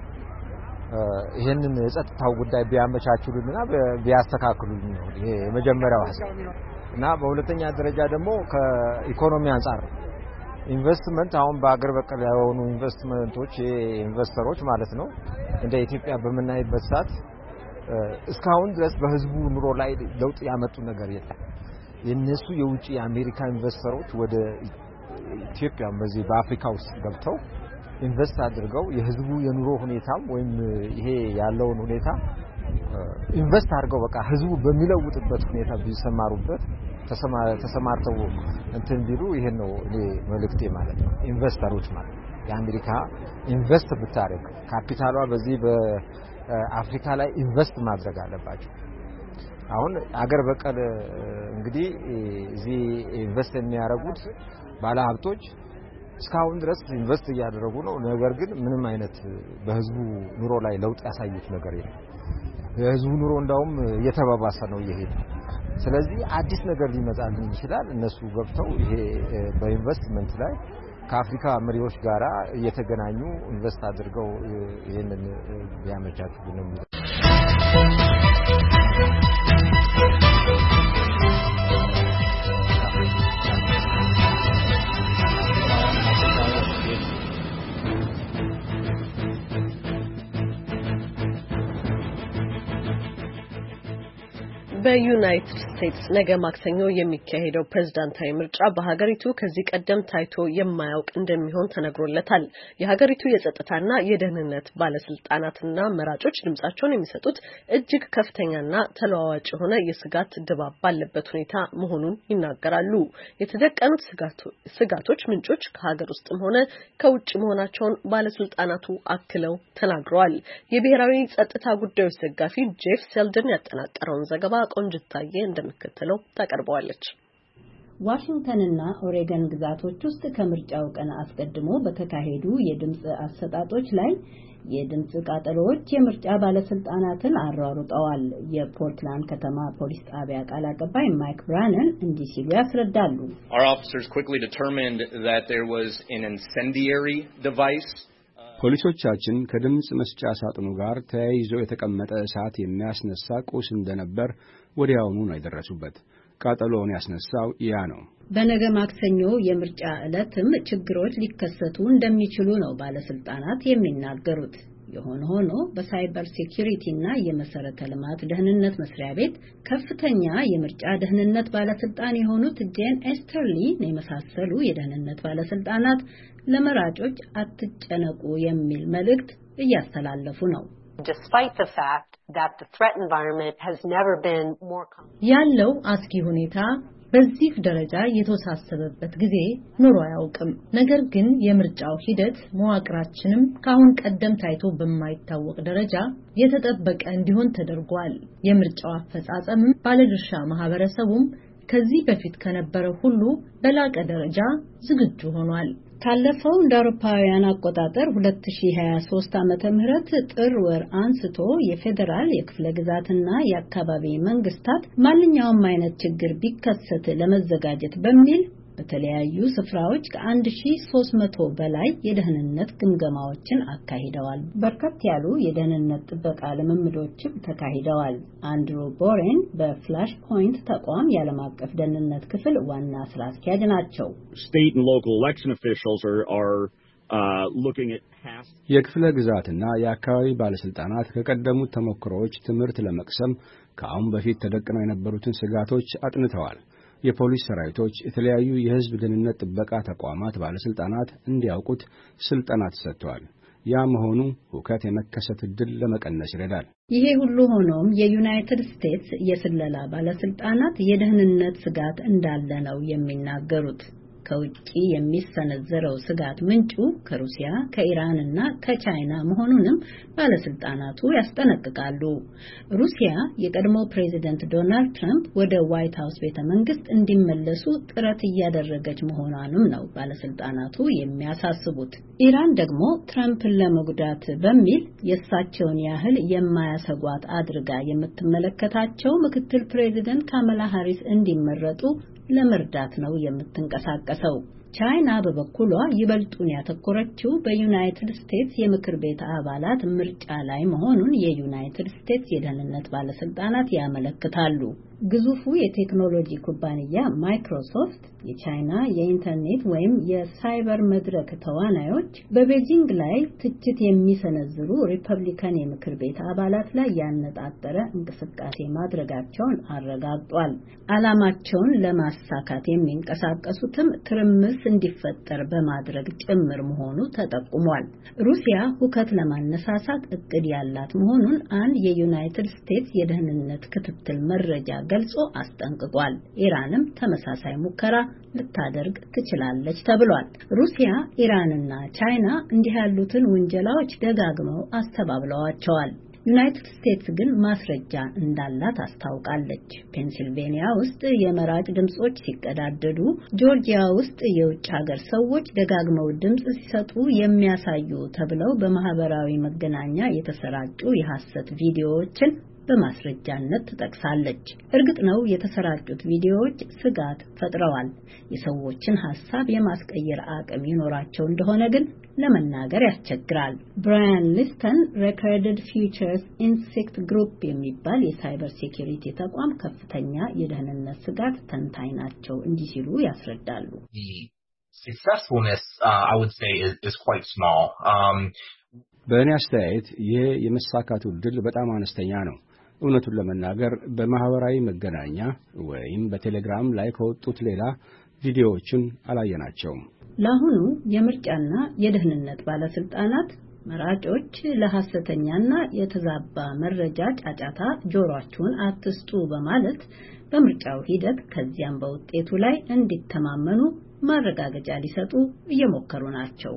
ይሄንን የጸጥታው ጉዳይ ቢያመቻቹልንና ቢያስተካክሉልን ነው ይሄ የመጀመሪያው ሐሳብ። እና በሁለተኛ ደረጃ ደግሞ ከኢኮኖሚ አንፃር ኢንቨስትመንት አሁን በአገር በቀል የሆኑ ኢንቨስትመንቶች ኢንቨስተሮች ማለት ነው እንደ ኢትዮጵያ በመናይበት ሰዓት እስካሁን ድረስ በህዝቡ ኑሮ ላይ ለውጥ ያመጡ ነገር የለም። የነሱ የውጪ የአሜሪካ ኢንቨስተሮች ወደ ኢትዮጵያ በዚህ በአፍሪካ ውስጥ ገብተው ኢንቨስት አድርገው የህዝቡ የኑሮ ሁኔታም ወይም ይሄ ያለውን ሁኔታ ኢንቨስት አድርገው በቃ ህዝቡ በሚለውጥበት ሁኔታ ቢሰማሩበት ተሰማርተው እንትን ቢሉ ይሄን ነው እኔ መልእክቴ ማለት ነው። ኢንቨስተሮች ማለት የአሜሪካ ኢንቨስት ብታረግ ካፒታሏ በዚህ በአፍሪካ ላይ ኢንቨስት ማድረግ አለባቸው። አሁን አገር በቀል እንግዲህ እዚህ ኢንቨስት የሚያደርጉት ባለሀብቶች እስካሁን ድረስ ኢንቨስት እያደረጉ ነው። ነገር ግን ምንም አይነት በህዝቡ ኑሮ ላይ ለውጥ ያሳዩት ነገር የለም። የህዝቡ ኑሮ እንዳውም እየተባባሰ ነው እየሄደ። ስለዚህ አዲስ ነገር ሊመጣልን ይችላል። እነሱ ገብተው ይሄ በኢንቨስትመንት ላይ ከአፍሪካ መሪዎች ጋራ እየተገናኙ ኢንቨስት አድርገው ይሄንን ቢያመቻቹ ነው። በዩናይትድ ስቴትስ ነገ ማክሰኞ የሚካሄደው ፕሬዝዳንታዊ ምርጫ በሀገሪቱ ከዚህ ቀደም ታይቶ የማያውቅ እንደሚሆን ተነግሮለታል። የሀገሪቱ የጸጥታና የደህንነት ባለስልጣናትና መራጮች ድምጻቸውን የሚሰጡት እጅግ ከፍተኛና ተለዋዋጭ የሆነ የስጋት ድባብ ባለበት ሁኔታ መሆኑን ይናገራሉ። የተደቀኑት ስጋቶች ምንጮች ከሀገር ውስጥም ሆነ ከውጭ መሆናቸውን ባለስልጣናቱ አክለው ተናግረዋል። የብሔራዊ ጸጥታ ጉዳዮች ዘጋቢ ጄፍ ሴልደን ያጠናቀረውን ዘገባ ቆንጅታዬ እንደምትከተለው ታቀርበዋለች። ዋሽንግተንና ኦሬገን ግዛቶች ውስጥ ከምርጫው ቀን አስቀድሞ በተካሄዱ የድምጽ አሰጣጦች ላይ የድምጽ ቃጠሎዎች የምርጫ ባለስልጣናትን አሯሩጠዋል። የፖርትላንድ ከተማ ፖሊስ ጣቢያ ቃል አቀባይ ማይክ ብራነን እንዲህ ሲሉ ያስረዳሉ። Our officers quickly determined that there was an incendiary device. ፖሊሶቻችን ከድምጽ መስጫ ሳጥኑ ጋር ተያይዞ የተቀመጠ እሳት የሚያስነሳ ቁስ እንደነበር ወዲያውኑ ነው የደረሱበት። ቃጠሎውን ያስነሳው ያ ነው። በነገ ማክሰኞ የምርጫ ዕለትም ችግሮች ሊከሰቱ እንደሚችሉ ነው ባለስልጣናት የሚናገሩት። የሆነ ሆኖ በሳይበር ሴኩሪቲና የመሰረተ ልማት ደህንነት መስሪያ ቤት ከፍተኛ የምርጫ ደህንነት ባለስልጣን የሆኑት ጄን ኤስተርሊ የመሳሰሉ የደህንነት ባለስልጣናት ለመራጮች አትጨነቁ የሚል መልእክት እያስተላለፉ ነው። Despite the fact that the threat environment has never been more ያለው አስጊ ሁኔታ በዚህ ደረጃ የተወሳሰበበት ጊዜ ኖሮ አያውቅም። ነገር ግን የምርጫው ሂደት መዋቅራችንም ካሁን ቀደም ታይቶ በማይታወቅ ደረጃ የተጠበቀ እንዲሆን ተደርጓል። የምርጫው አፈጻጸምም ባለድርሻ ማህበረሰቡም ከዚህ በፊት ከነበረው ሁሉ በላቀ ደረጃ ዝግጁ ሆኗል። ካለፈው እንደ አውሮፓውያን አቆጣጠር 2023 ዓመተ ምህረት ጥር ወር አንስቶ የፌደራል የክፍለ ግዛትና የአካባቢ መንግስታት ማንኛውም አይነት ችግር ቢከሰት ለመዘጋጀት በሚል በተለያዩ ስፍራዎች ከ1300 በላይ የደህንነት ግምገማዎችን አካሂደዋል። በርከት ያሉ የደህንነት ጥበቃ ልምምዶችም ተካሂደዋል። አንድሩ ቦሬን በፍላሽ ፖይንት ተቋም የዓለም አቀፍ ደህንነት ክፍል ዋና ስራ አስኪያጅ ናቸው። State and local election officials are looking at past የክፍለ ግዛትና የአካባቢ ባለስልጣናት ከቀደሙት ተሞክሮዎች ትምህርት ለመቅሰም ከአሁን በፊት ተደቅነው የነበሩትን ስጋቶች አጥንተዋል። የፖሊስ ሰራዊቶች የተለያዩ የህዝብ ደህንነት ጥበቃ ተቋማት ባለስልጣናት እንዲያውቁት ስልጠና ተሰጥቷል። ያ መሆኑ ሁከት የመከሰት ዕድል ለመቀነስ ይረዳል። ይሄ ሁሉ ሆኖም የዩናይትድ ስቴትስ የስለላ ባለስልጣናት የደህንነት ስጋት እንዳለ ነው የሚናገሩት። ከውጪ የሚሰነዘረው ስጋት ምንጩ ከሩሲያ፣ ከኢራንና ከቻይና መሆኑንም ባለስልጣናቱ ያስጠነቅቃሉ። ሩሲያ የቀድሞ ፕሬዝዳንት ዶናልድ ትራምፕ ወደ ዋይት ሃውስ ቤተመንግስት እንዲመለሱ ጥረት እያደረገች መሆኗንም ነው ባለስልጣናቱ የሚያሳስቡት። ኢራን ደግሞ ትራምፕን ለመጉዳት በሚል የእሳቸውን ያህል የማያሰጓት አድርጋ የምትመለከታቸው ምክትል ፕሬዝዳንት ካማላ ሃሪስ እንዲመረጡ ለመርዳት ነው የምትንቀሳቀሰው። ቻይና በበኩሏ ይበልጡን ያተኮረችው በዩናይትድ ስቴትስ የምክር ቤት አባላት ምርጫ ላይ መሆኑን የዩናይትድ ስቴትስ የደህንነት ባለስልጣናት ያመለክታሉ። ግዙፉ የቴክኖሎጂ ኩባንያ ማይክሮሶፍት የቻይና የኢንተርኔት ወይም የሳይበር መድረክ ተዋናዮች በቤጂንግ ላይ ትችት የሚሰነዝሩ ሪፐብሊካን የምክር ቤት አባላት ላይ ያነጣጠረ እንቅስቃሴ ማድረጋቸውን አረጋግጧል። ዓላማቸውን ለማሳካት የሚንቀሳቀሱትም ትርምስ እንዲፈጠር በማድረግ ጭምር መሆኑ ተጠቁሟል። ሩሲያ ሁከት ለማነሳሳት እቅድ ያላት መሆኑን አንድ የዩናይትድ ስቴትስ የደህንነት ክትትል መረጃ ገልጾ አስጠንቅቋል። ኢራንም ተመሳሳይ ሙከራ ልታደርግ ትችላለች ተብሏል። ሩሲያ፣ ኢራንና ቻይና እንዲህ ያሉትን ውንጀላዎች ደጋግመው አስተባብለዋቸዋል። ዩናይትድ ስቴትስ ግን ማስረጃ እንዳላት አስታውቃለች። ፔንሲልቬኒያ ውስጥ የመራጭ ድምጾች ሲቀዳደዱ፣ ጆርጂያ ውስጥ የውጭ ሀገር ሰዎች ደጋግመው ድምጽ ሲሰጡ የሚያሳዩ ተብለው በማህበራዊ መገናኛ የተሰራጩ የሐሰት ቪዲዮዎችን በማስረጃነት ትጠቅሳለች። እርግጥ ነው የተሰራጩት ቪዲዮዎች ስጋት ፈጥረዋል። የሰዎችን ሐሳብ የማስቀየር አቅም ይኖራቸው እንደሆነ ግን ለመናገር ያስቸግራል። ብራያን ሊስተን Recorded Futures Insect Group የሚባል የሳይበር ሴኩሪቲ ተቋም ከፍተኛ የደህንነት ስጋት ተንታኝ ናቸው። እንዲህ ሲሉ ያስረዳሉ። Successfulness, I would say, is quite small. በእኔ አስተያየት ይሄ የመሳካቱ ዕድል በጣም አነስተኛ ነው። እውነቱን ለመናገር በማህበራዊ መገናኛ ወይም በቴሌግራም ላይ ከወጡት ሌላ ቪዲዮዎችን አላየናቸውም። ለአሁኑ የምርጫና የደህንነት ባለስልጣናት መራጮች ለሐሰተኛና የተዛባ መረጃ ጫጫታ ጆሮአችሁን አትስጡ በማለት በምርጫው ሂደት ከዚያም በውጤቱ ላይ እንዲተማመኑ ማረጋገጫ ሊሰጡ እየሞከሩ ናቸው።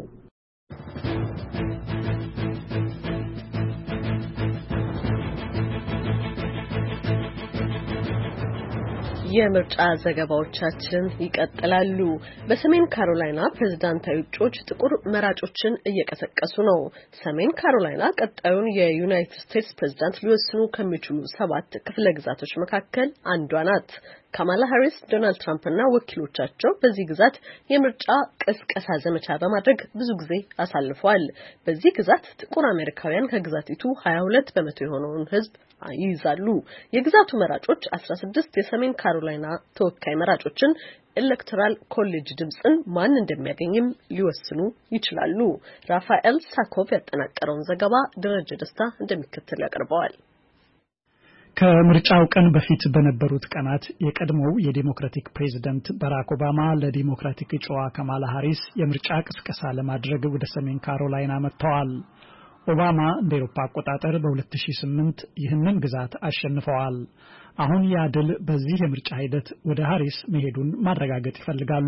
የምርጫ ዘገባዎቻችን ይቀጥላሉ። በሰሜን ካሮላይና ፕሬዝዳንታዊ እጩዎች ጥቁር መራጮችን እየቀሰቀሱ ነው። ሰሜን ካሮላይና ቀጣዩን የዩናይትድ ስቴትስ ፕሬዝዳንት ሊወስኑ ከሚችሉ 7 ክፍለ ግዛቶች መካከል አንዷ ናት። ካማላ ሃሪስ ዶናልድ ትራምፕና ወኪሎቻቸው በዚህ ግዛት የምርጫ ቅስቀሳ ዘመቻ በማድረግ ብዙ ጊዜ አሳልፈዋል። በዚህ ግዛት ጥቁር አሜሪካውያን ከግዛቲቱ 22 በመቶ የሆነውን ሕዝብ ይይዛሉ። የግዛቱ መራጮች 16 የሰሜን ካሮላይና ተወካይ መራጮችን ኤሌክቶራል ኮሌጅ ድምጽን ማን እንደሚያገኝም ሊወስኑ ይችላሉ። ራፋኤል ሳኮቭ ያጠናቀረውን ዘገባ ደረጀ ደስታ እንደሚከተል ያቀርበዋል። ከምርጫው ቀን በፊት በነበሩት ቀናት የቀድሞው የዲሞክራቲክ ፕሬዝዳንት ባራክ ኦባማ ለዲሞክራቲክ እጩዋ ካማላ ሃሪስ የምርጫ ቅስቀሳ ለማድረግ ወደ ሰሜን ካሮላይና መጥተዋል። ኦባማ እንደ አውሮፓ አቆጣጠር በ2008 ይህንን ግዛት አሸንፈዋል። አሁን ያ ድል በዚህ የምርጫ ሂደት ወደ ሃሪስ መሄዱን ማረጋገጥ ይፈልጋሉ።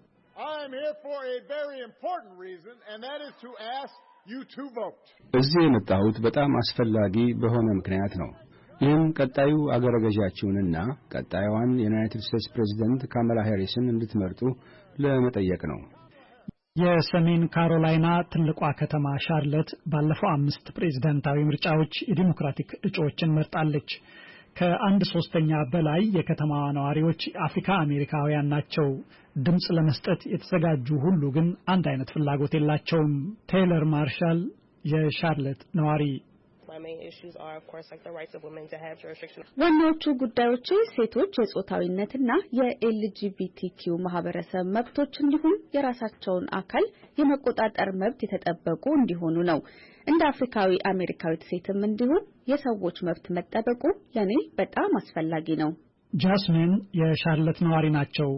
እዚህ የመጣሁት በጣም አስፈላጊ በሆነ ምክንያት ነው። ይህም ቀጣዩ አገረ ገዣችሁንና ቀጣዩዋን የዩናይትድ ስቴትስ ፕሬዝዳንት ካማላ ሃሪስን እንድትመርጡ ለመጠየቅ ነው። የሰሜን ካሮላይና ትልቋ ከተማ ሻርለት ባለፈው 5 ፕሬዝዳንታዊ ምርጫዎች የዲሞክራቲክ እጩዎችን መርጣለች። ከ1/3 በላይ የከተማዋ ነዋሪዎች አፍሪካ አሜሪካውያን ናቸው። ድምጽ ለመስጠት የተዘጋጁ ሁሉ ግን አንድ አይነት ፍላጎት የላቸውም። ቴይለር ማርሻል የሻርለት ነዋሪ ዋናዎቹ ጉዳዮች ሴቶች የጾታዊነትና የኤልጂቢቲኪው ማህበረሰብ መብቶች እንዲሁም የራሳቸውን አካል የመቆጣጠር መብት የተጠበቁ እንዲሆኑ ነው። እንደ አፍሪካዊ አሜሪካዊት ሴትም እንዲሁም የሰዎች መብት መጠበቁ ለኔ በጣም አስፈላጊ ነው። ጃስሚን የሻርለት ነዋሪ ናቸው።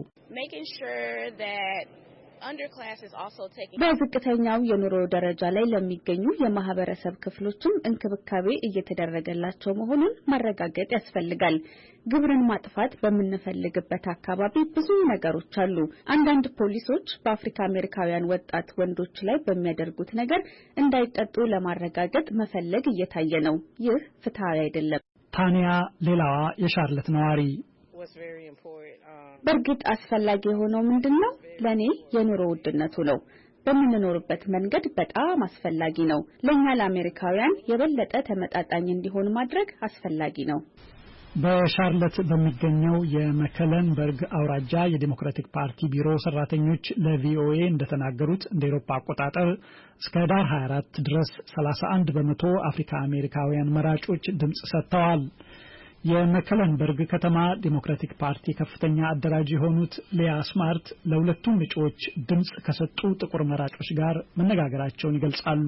በዝቅተኛው የኑሮ ደረጃ ላይ ለሚገኙ የማህበረሰብ ክፍሎችም እንክብካቤ እየተደረገላቸው መሆኑን ማረጋገጥ ያስፈልጋል። ግብርን ማጥፋት በምንፈልግበት አካባቢ ብዙ ነገሮች አሉ። አንዳንድ ፖሊሶች በአፍሪካ አሜሪካውያን ወጣት ወንዶች ላይ በሚያደርጉት ነገር እንዳይቀጡ ለማረጋገጥ መፈለግ እየታየ ነው። ይህ ፍትሃዊ አይደለም። ታኒያ ሌላዋ የሻርለት ነዋሪ በእርግጥ አስፈላጊ የሆነው ምንድነው? ለኔ የኑሮ ውድነቱ ነው። በምንኖርበት መንገድ በጣም አስፈላጊ ነው። ለኛ ለአሜሪካውያን የበለጠ ተመጣጣኝ እንዲሆን ማድረግ አስፈላጊ ነው። በሻርለት በሚገኘው የመከለንበርግ አውራጃ የዲሞክራቲክ ፓርቲ ቢሮ ሰራተኞች ለቪኦኤ እንደተናገሩት እንደ አውሮፓ አቆጣጠር እስከ ዳር 24 ድረስ 31% አፍሪካ አሜሪካውያን መራጮች ድምጽ ሰጥተዋል። የመከለንበርግ ከተማ ዲሞክራቲክ ፓርቲ ከፍተኛ አደራጅ የሆኑት ሊያ ስማርት ለሁለቱም እጩዎች ድምጽ ከሰጡ ጥቁር መራጮች ጋር መነጋገራቸውን ይገልጻሉ።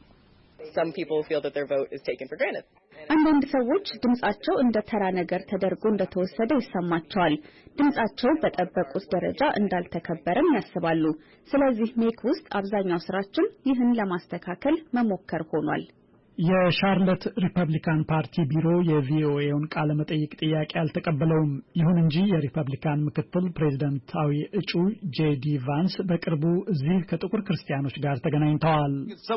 አንዳንድ ሰዎች ድምጻቸው እንደ ተራ ነገር ተደርጎ እንደተወሰደ ይሰማቸዋል። ድምጻቸው በጠበቁት ደረጃ እንዳልተከበረም ያስባሉ። ስለዚህ ሜክ ውስጥ አብዛኛው ስራችን ይህን ለማስተካከል መሞከር ሆኗል። የሻርለት ሪፐብሊካን ፓርቲ ቢሮ የቪኦኤውን ቃለ መጠይቅ ጥያቄ አልተቀበለውም። ይሁን እንጂ የሪፐብሊካን ምክትል ፕሬዝዳንታዊ እጩ ጄዲ ቫንስ በቅርቡ እዚህ ከጥቁር ክርስቲያኖች ጋር ተገናኝተዋል።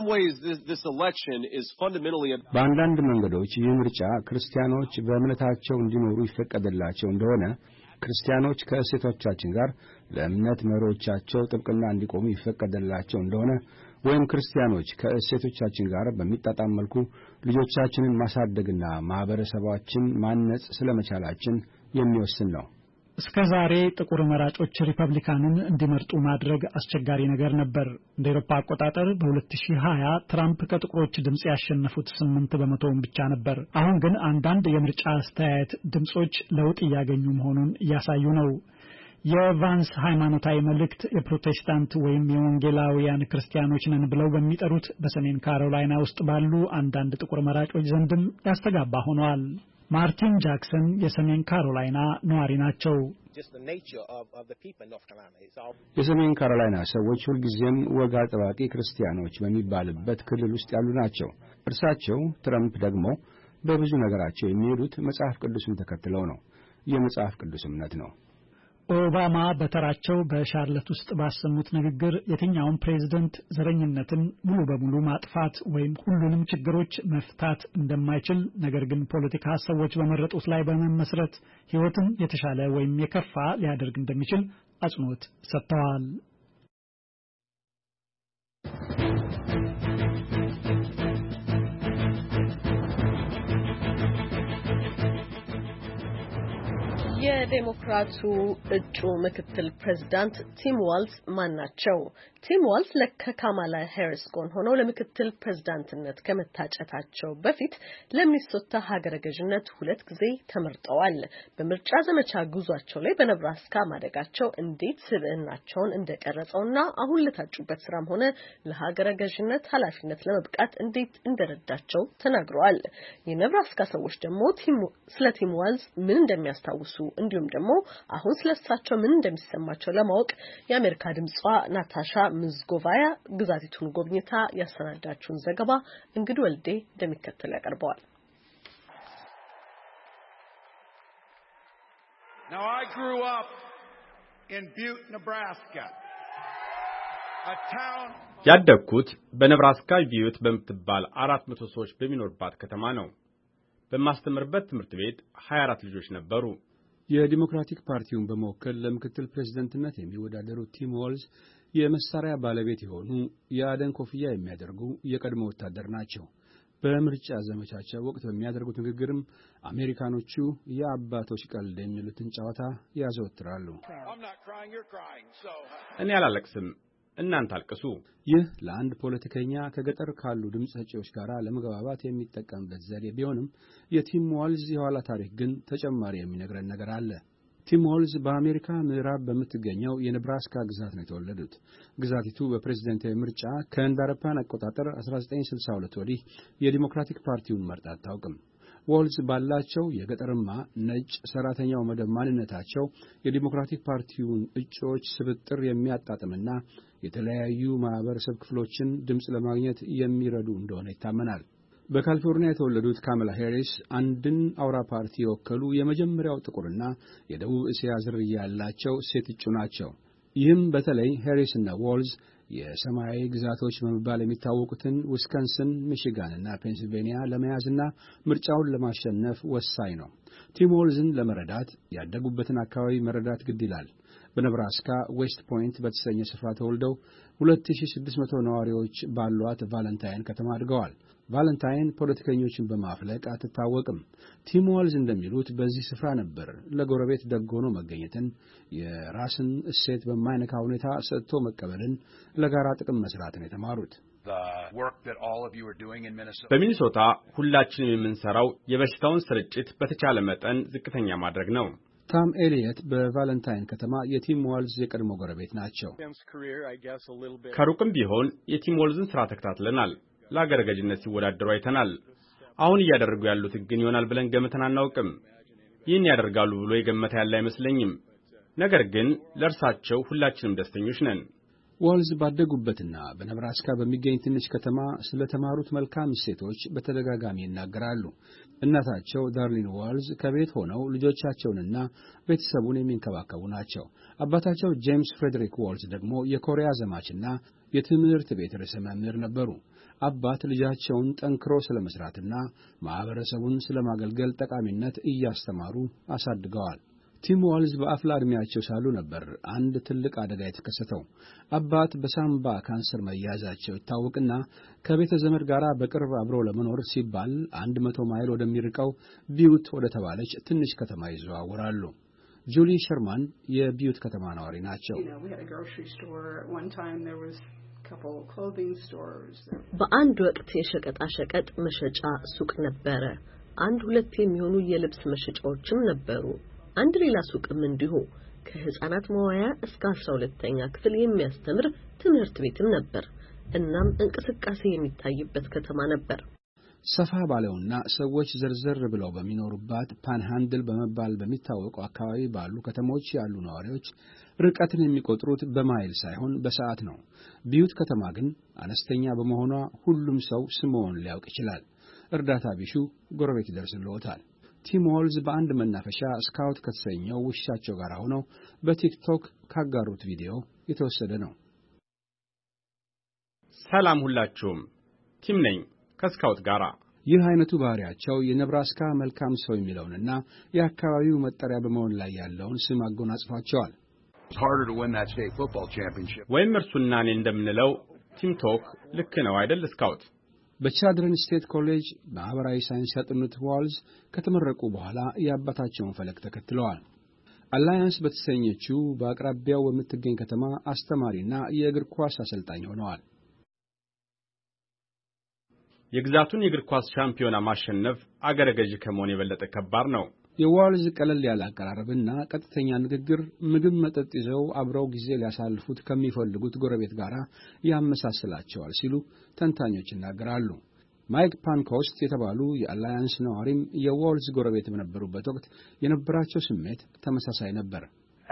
በአንዳንድ መንገዶች ይህ ምርጫ ክርስቲያኖች በእምነታቸው እንዲኖሩ ይፈቀድላቸው እንደሆነ፣ ክርስቲያኖች ከእሴቶቻችን ጋር ለእምነት መሪዎቻቸው ጥብቅና እንዲቆሙ ይፈቀድላቸው እንደሆነ ወይም ክርስቲያኖች ከእሴቶቻችን ጋር በሚጣጣም መልኩ ልጆቻችንን ማሳደግና ማህበረሰባችን ማነጽ ስለመቻላችን የሚወስን ነው። እስከዛሬ ጥቁር መራጮች ሪፐብሊካንን እንዲመርጡ ማድረግ አስቸጋሪ ነገር ነበር። እንደ አውሮፓ አቆጣጠር በ2020 ትራምፕ ከጥቁሮች ድምጽ ያሸነፉት 8% ብቻ ነበር። አሁን ግን አንዳንድ የምርጫ አስተያየት ድምጾች ለውጥ እያገኙ መሆኑን እያሳዩ ነው። የቫንስ ሃይማኖታዊ መልእክት የፕሮቴስታንት ወይም የወንጌላውያን ክርስቲያኖች ነን ብለው በሚጠሩት በሰሜን ካሮላይና ውስጥ ባሉ አንዳንድ ጥቁር መራጮች ዘንድም ያስተጋባ ሆኗል። ማርቲን ጃክሰን የሰሜን ካሮላይና ነዋሪ ናቸው። የሰሜን ካሮላይና ሰዎች ሁልጊዜም ወግ አጥባቂ ክርስቲያኖች በሚባልበት ክልል ውስጥ ያሉ ናቸው። እርሳቸው ትራምፕ ደግሞ በብዙ ነገራቸው የሚሄዱት መጽሐፍ ቅዱስን ተከትለው ነው። የመጽሐፍ ቅዱስ እምነት ነው። ኦባማ በተራቸው በሻርለት ውስጥ ባሰሙት ንግግር የትኛውም ፕሬዝዳንት ዘረኝነትን ሙሉ በሙሉ ማጥፋት ወይም ሁሉንም ችግሮች መፍታት እንደማይችል፣ ነገር ግን ፖለቲካ ሰዎች በመረጡት ላይ በመመስረት ሕይወትን የተሻለ ወይም የከፋ ሊያደርግ እንደሚችል አጽንኦት ሰጥተዋል። የዴሞክራቱ እጩ ምክትል ፕሬዝዳንት ቲም ዋልዝ ማን ናቸው? ቲም ዋልዝ ከካማላ ሃሪስ ጎን ሆነው ለምክትል ፕሬዝዳንትነት ከመታጨታቸው በፊት ለሚኒሶታ ሀገረ ገዥነት 2 ጊዜ ተመርጠዋል። በምርጫ ዘመቻ ጉዟቸው ላይ በነብራስካ ማደጋቸው እንዴት ስብዕናቸውን እንደቀረጸውና አሁን ለታጩበት ስራም ሆነ ለሀገረ ገዥነት ኃላፊነት ለመብቃት እንዴት እንደረዳቸው ተናግረዋል። የነብራስካ ሰዎች ደግሞ ስለ ቲም ዋልዝ ምን እንደሚያስታውሱ እንዲሁም እንዲሁም ደግሞ አሁን ስለሳቸው ምን እንደሚሰማቸው ለማወቅ የአሜሪካ ድምጿ ናታሻ ምዝጎቫያ ግዛቲቱን ጎብኝታ ያሰናዳችውን ዘገባ እንግዲህ ወልዴ እንደሚከተል ያቀርበዋል። Now I grew up in Butte, Nebraska. ያደግኩት በነብራስካ ቢዩት በምትባል 400 ሰዎች በሚኖርባት ከተማ ነው። በማስተምርበት ትምህርት ቤት 24 ልጆች ነበሩ። የዲሞክራቲክ ፓርቲውን በመወከል ለምክትል ፕሬዝዳንትነት የሚወዳደሩት ቲም ዋልዝ የመሳሪያ ባለቤት የሆኑ የአደን ኮፍያ የሚያደርጉ የቀድሞ ወታደር ናቸው። በምርጫ ዘመቻቸው ወቅት በሚያደርጉት ንግግርም አሜሪካኖቹ የአባቶች ቀልድ የሚሉትን ጨዋታ ያዘወትራሉ። እኔ አላለቅስም፣ እናንተ አልቅሱ። ይህ ለአንድ ፖለቲከኛ ከገጠር ካሉ ድምፅ ሰጪዎች ጋር ለመግባባት የሚጠቀምበት ዘዴ ቢሆንም የቲም ዋልዝ የኋላ ታሪክ ግን ተጨማሪ የሚነግረን ነገር አለ። ቲም ዋልዝ በአሜሪካ ምዕራብ በምትገኘው የኔብራስካ ግዛት ነው የተወለዱት። ግዛቲቱ በፕሬዝዳንታዊ ምርጫ ከእንደ አውሮፓውያን አቆጣጠር 1962 ወዲህ የዲሞክራቲክ ፓርቲውን መርጣ አታውቅም። ዋልዝ ባላቸው የገጠርማ ነጭ ሰራተኛው መደብ ማንነታቸው የዲሞክራቲክ ፓርቲውን እጩዎች ስብጥር የሚያጣጥምና የተለያዩ ማህበረሰብ ክፍሎችን ድምጽ ለማግኘት የሚረዱ እንደሆነ ይታመናል። በካሊፎርኒያ የተወለዱት ካማላ ሃሪስ አንድን አውራ ፓርቲ የወከሉ የመጀመሪያው ጥቁርና የደቡብ እስያ ዝርያ ያላቸው ሴት እጩ ናቸው። ይህም በተለይ ሃሪስ እና ዋልዝ የሰማያዊ ግዛቶች በመባል የሚታወቁትን ዊስኮንሲን፣ ሚሺጋን እና ፔንሲልቬኒያ ለመያዝና ምርጫውን ለማሸነፍ ወሳኝ ነው። ቲም ዋልዝን ለመረዳት ያደጉበትን አካባቢ መረዳት ግድ ይላል። በኔብራስካ ዌስት ፖይንት በተሰኘ ስፍራ ተወልደው 2600 ነዋሪዎች ባሏት ቫለንታይን ከተማ አድገዋል። ቫለንታይን ፖለቲከኞችን በማፍለቅ አትታወቅም። ቲም ዋልዝ እንደሚሉት በዚህ ስፍራ ነበር ለጎረቤት ደግ ሆኖ መገኘትን፣ የራስን እሴት በማይነካ ሁኔታ ሰጥቶ መቀበልን፣ ለጋራ ጥቅም መስራትን የተማሩት። በሚኒሶታ ሁላችንም የምንሰራው የበሽታውን ስርጭት በተቻለ መጠን ዝቅተኛ ማድረግ ነው። ታም ኤሊየት በቫለንታይን ከተማ የቲም ዋልዝ የቀድሞ ጎረቤት ናቸው። ከሩቅም ቢሆን የቲም ዋልዝን ስራ ተከታትለናል። ለአገረ ገዥነት ሲወዳደሩ አይተናል። አሁን እያደረጉ ያሉትን ግን ይሆናል ብለን ገምተን አናውቅም። ይህን ያደርጋሉ ብሎ የገመተ ያለ አይመስለኝም። ነገር ግን ለእርሳቸው ሁላችንም ደስተኞች ነን። ዋልዝ ባደጉበትና በኔብራስካ በሚገኝ ትንሽ ከተማ ስለተማሩት መልካም እሴቶች በተደጋጋሚ ይናገራሉ። እናታቸው ዳርሊን ዋልዝ ከቤት ሆነው ልጆቻቸውንና ቤተሰቡን የሚንከባከቡ ናቸው። አባታቸው ጄምስ ፍሬድሪክ ዋልዝ ደግሞ የኮሪያ ዘማችና የትምህርት ቤት ርዕሰ መምህር ነበሩ። አባት ልጃቸውን ጠንክሮ ስለመስራትና ማህበረሰቡን ስለማገልገል ጠቃሚነት እያስተማሩ አሳድገዋል። ቲም ዋልዝ በአፍላ ዕድሜያቸው ሳሉ ነበር አንድ ትልቅ አደጋ የተከሰተው። አባት በሳምባ ካንሰር መያዛቸው ይታወቅና ከቤተ ዘመድ ጋር በቅርብ አብረው ለመኖር ሲባል 100 ማይል ወደሚርቀው ቢዩት ወደ ተባለች ትንሽ ከተማ ይዘዋወራሉ። ጁሊ ሸርማን የቢዩት ከተማ ነዋሪ ናቸው። በአንድ ወቅት የሸቀጣሸቀጥ መሸጫ ሱቅ ነበረ። 1-2 የሚሆኑ የልብስ መሸጫዎችም ነበሩ። አንድ ሌላ ሱቅም እንዲሁ። ከህፃናት መዋያ እስከ 12ኛ ክፍል የሚያስተምር ትምህርት ቤትም ነበር። እናም እንቅስቃሴ የሚታይበት ከተማ ነበር። ሰፋ ባለውና ሰዎች ዘርዘር ብለው በሚኖሩባት ፓንሃንድል በመባል በሚታወቀው አካባቢ ባሉ ከተሞች ያሉ ነዋሪዎች ርቀትን የሚቆጥሩት በማይል ሳይሆን በሰዓት ነው። ቢዩት ከተማ ግን አነስተኛ በመሆኗ ሁሉም ሰው ስምዎን ሊያውቅ ይችላል። እርዳታ ቢሹ ጎረቤት ይደርስልዎታል። ቲም ዋልዝ በአንድ መናፈሻ ስካውት ከተሰኘው ውሻቸው ጋር ሆነው በቲክቶክ ካጋሩት ቪዲዮ የተወሰደ ነው። ሰላም ሁላችሁም፣ ቲም ነኝ ከስካውት ጋር። ይህ አይነቱ ባህሪያቸው የኔብራስካ መልካም ሰው የሚለውንና የአካባቢው መጠሪያ በመሆን ላይ ያለውን ስም አጎናጽፏቸዋል። ወይም እርሱና እኔ እንደምንለው ቲም ቶክ ልክ ነው አይደል ስካውት? በቻድረን ስቴት ኮሌጅ ማህበራዊ ሳይንስ ያጠኑት ዋልዝ ከተመረቁ በኋላ የአባታቸውን ፈለግ ተከትለዋል። አላያንስ በተሰኘችው በአቅራቢያው በምትገኝ ከተማ አስተማሪና የእግር ኳስ አሰልጣኝ ሆነዋል። የግዛቱን የእግር ኳስ ሻምፒዮና ማሸነፍ አገረ ገዥ ከመሆን የበለጠ ከባድ ነው። የዋልዝ ቀለል ያለ አቀራረብና ቀጥተኛ ንግግር ምግብ መጠጥ ይዘው አብረው ጊዜ ሊያሳልፉት ከሚፈልጉት ጎረቤት ጋር ያመሳስላቸዋል ሲሉ ተንታኞች ይናገራሉ። ማይክ ፓንኮስት የተባሉ የአላያንስ ነዋሪም የዎልዝ ጎረቤት በነበሩበት ወቅት የነበራቸው ስሜት ተመሳሳይ ነበር።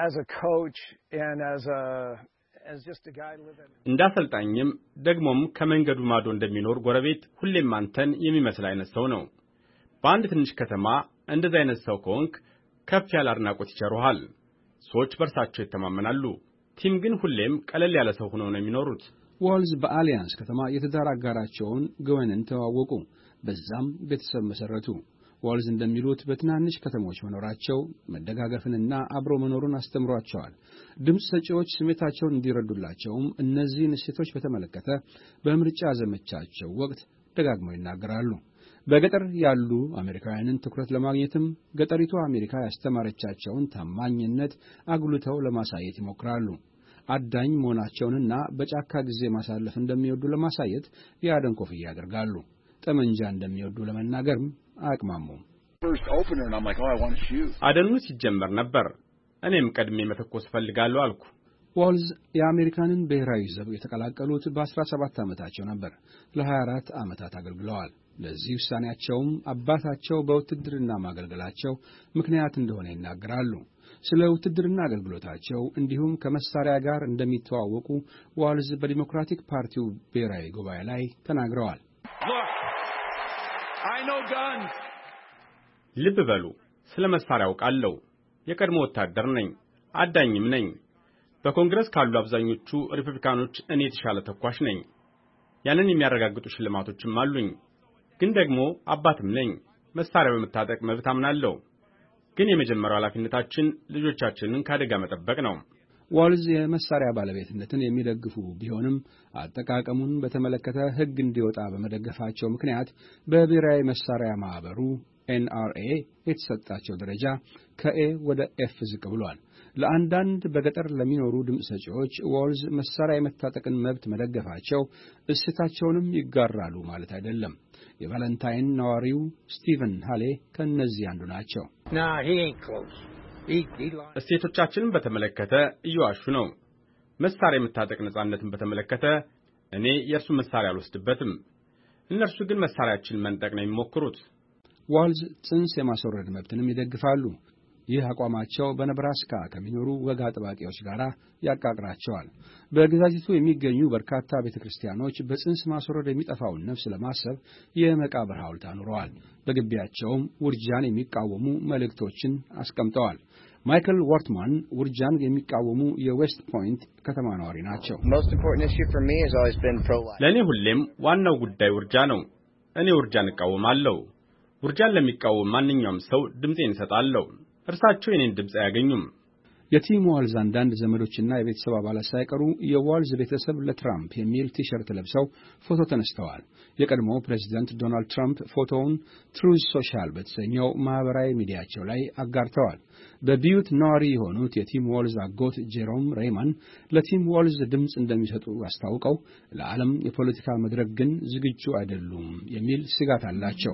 እንዳሰልጣኝም ደግሞም ከመንገዱ ማዶ እንደሚኖር ጎረቤት ሁሌም አንተን የሚመስል አይነት ሰው ነው። በአንድ ትንሽ ከተማ እንደዚህ አይነት ሰው ከሆንክ ከፍ ያለ አድናቆት ይቸሩሃል። ሰዎች በርሳቸው ይተማመናሉ። ቲም ግን ሁሌም ቀለል ያለ ሰው ሆነው ነው የሚኖሩት። ዎልዝ በአሊያንስ ከተማ የትዳር አጋራቸውን ግዌንን ተዋወቁ። በዛም ቤተሰብ መሰረቱ። ዎልዝ እንደሚሉት በትናንሽ ከተሞች መኖራቸው መደጋገፍንና አብሮ መኖሩን አስተምሯቸዋል። ድምፅ ሰጪዎች ስሜታቸውን እንዲረዱላቸውም እነዚህን እሴቶች በተመለከተ በምርጫ ዘመቻቸው ወቅት ደጋግመው ይናገራሉ። በገጠር ያሉ አሜሪካውያንን ትኩረት ለማግኘትም ገጠሪቱ አሜሪካ ያስተማረቻቸውን ታማኝነት አጉልተው ለማሳየት ይሞክራሉ። አዳኝ መሆናቸውንና በጫካ ጊዜ ማሳለፍ እንደሚወዱ ለማሳየት የአደን ኮፍያ ያደርጋሉ። ጠመንጃ እንደሚወዱ ለመናገርም አያቅማሙም። አደኑ ሲጀመር ነበር እኔም ቀድሜ መተኮስ ፈልጋለሁ አልኩ። ዎልዝ የአሜሪካንን ብሔራዊ ዘብ የተቀላቀሉት በ17 ዓመታቸው ነበር። ለ24 ዓመታት አገልግለዋል። ለዚህ ውሳኔያቸውም አባታቸው በውትድርና ማገልገላቸው ምክንያት እንደሆነ ይናገራሉ። ስለ ውትድርና አገልግሎታቸው እንዲሁም ከመሳሪያ ጋር እንደሚተዋወቁ ዎልዝ በዲሞክራቲክ ፓርቲው ብሔራዊ ጉባኤ ላይ ተናግረዋል። ልብ በሉ፣ ስለ መሳሪያ አውቃለሁ። የቀድሞ ወታደር ነኝ፣ አዳኝም ነኝ። በኮንግረስ ካሉ አብዛኞቹ ሪፐብሊካኖች እኔ የተሻለ ተኳሽ ነኝ። ያንን የሚያረጋግጡ ሽልማቶችም አሉኝ። ግን ደግሞ አባትም ነኝ። መሳሪያ በመታጠቅ መብት አምናለሁ። ግን የመጀመሪያው ኃላፊነታችን ልጆቻችንን ከአደጋ መጠበቅ ነው። ዎልዝ የመሳሪያ ባለቤትነትን የሚደግፉ ቢሆንም አጠቃቀሙን በተመለከተ ሕግ እንዲወጣ በመደገፋቸው ምክንያት በብሔራዊ መሳሪያ ማህበሩ NRA የተሰጣቸው ደረጃ ከኤ ወደ ኤፍ ዝቅ ብሏል። ለአንዳንድ በገጠር ለሚኖሩ ድምፅ ሰጪዎች ዎልዝ መሳሪያ የመታጠቅን መብት መደገፋቸው እሴታቸውንም ይጋራሉ ማለት አይደለም። የቫለንታይን ነዋሪው ስቲቨን ሃሌ ከእነዚህ አንዱ ናቸው። እሴቶቻችንን በተመለከተ እየዋሹ ነው። መሳሪያ የመታጠቅ ነጻነትን በተመለከተ እኔ የእርሱ መሳሪያ አልወስድበትም። እነርሱ ግን መሳሪያችንን መንጠቅ ነው የሚሞክሩት። ዎልዝ ጽንስ የማስወረድ መብትንም ይደግፋሉ። ይህ አቋማቸው በነብራስካ ከሚኖሩ ወግ አጥባቂዎች ጋር ያቃቅራቸዋል። በግዛቲቱ የሚገኙ በርካታ ቤተክርስቲያኖች በጽንስ ማስወረድ የሚጠፋውን ነፍስ ለማሰብ የመቃብር ሐውልት አኑረዋል። በግቢያቸውም ውርጃን የሚቃወሙ መልእክቶችን አስቀምጠዋል። ማይክል ወርትማን ውርጃን የሚቃወሙ የዌስት ፖይንት ከተማ ነዋሪ ናቸው። ለእኔ ሁሌም ዋናው ጉዳይ ውርጃ ነው። እኔ ውርጃን እቃወማለሁ። ውርጃን ለሚቃወም ማንኛውም ሰው ድምፄን እሰጣለሁ። እርሳቸው የኔን ድምፅ አያገኙም። የቲም ዎልዝ አንዳንድ ዘመዶችና የቤተሰብ አባላት ሳይቀሩ የዎልዝ ቤተሰብ ለትራምፕ የሚል ቲሸርት ለብሰው ፎቶ ተነስተዋል። የቀድሞ ፕሬዚደንት ዶናልድ ትራምፕ ፎቶውን ትሩዝ ሶሻል በተሰኘው ማህበራዊ ሚዲያቸው ላይ አጋርተዋል። በቢዩት ነዋሪ የሆኑት የቲም ዎልዝ አጎት ጄሮም ሬይማን ለቲም ዎልዝ ድምፅ እንደሚሰጡ አስታውቀው ለዓለም የፖለቲካ መድረክ ግን ዝግጁ አይደሉም የሚል ስጋት አላቸው።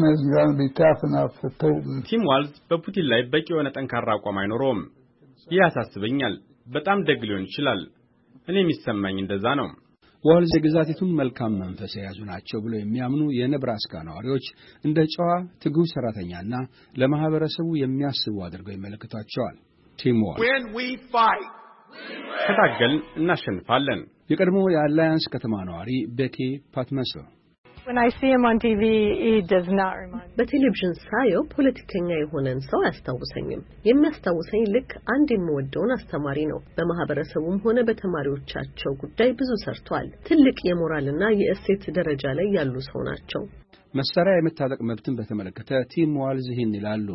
ቲም ዎልዝ በፑቲን ላይ በቂ የሆነ ጠንካራ አቋም አይኖረውም። ይህ ያሳስበኛል። በጣም ደግ ሊሆን ይችላል። እኔ የሚሰማኝ እንደዛ ነው። ዎልዝ የግዛቲቱን መልካም መንፈስ የያዙ ናቸው ብለው የሚያምኑ የነብራስካ ነዋሪዎች እንደ ጨዋ ትጉህ ሰራተኛና ለማህበረሰቡ የሚያስቡ አድርገው ይመለከቷቸዋል። ቲም ዎልዝ ከታገልን እናሸንፋለን። የቀድሞ የአላያንስ ከተማ ነዋሪ ቤኪ ፓትመስ በቴሌቪዥን ሳየው ፖለቲከኛ የሆነን ሰው አያስታውሰኝም። የሚያስታውሰኝ ልክ አንድ የምወደውን አስተማሪ ነው። በማህበረሰቡም ሆነ በተማሪዎቻቸው ጉዳይ ብዙ ሰርቷል። ትልቅ የሞራልና የእሴት ደረጃ ላይ ያሉ ሰው ናቸው። መሳሪያ የመታጠቅ መብትን በተመለከተ ቲም ዎልዝ ይህን ይላሉ።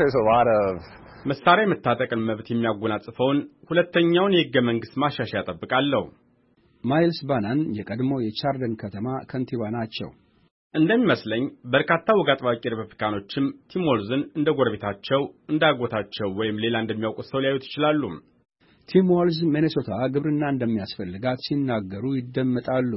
መሳሪያ የመታጠቅን መብት የሚያጎናጽፈውን ሁለተኛውን የሕገ መንግሥት ማሻሻያ ጠብቃለሁ። ማይልስ ባናን የቀድሞ የቻርደን ከተማ ከንቲባ ናቸው። እንደሚመስለኝ በርካታ ወግ አጥባቂ ሪፐብሊካኖችም ቲም ዎልዝን እንደ ጎረቤታቸው፣ እንደ አጎታቸው ወይም ሌላ እንደሚያውቁት ሰው ሊያዩት ይችላሉ። ቲም ዎልዝ ሚኔሶታ ግብርና እንደሚያስፈልጋት ሲናገሩ ይደመጣሉ።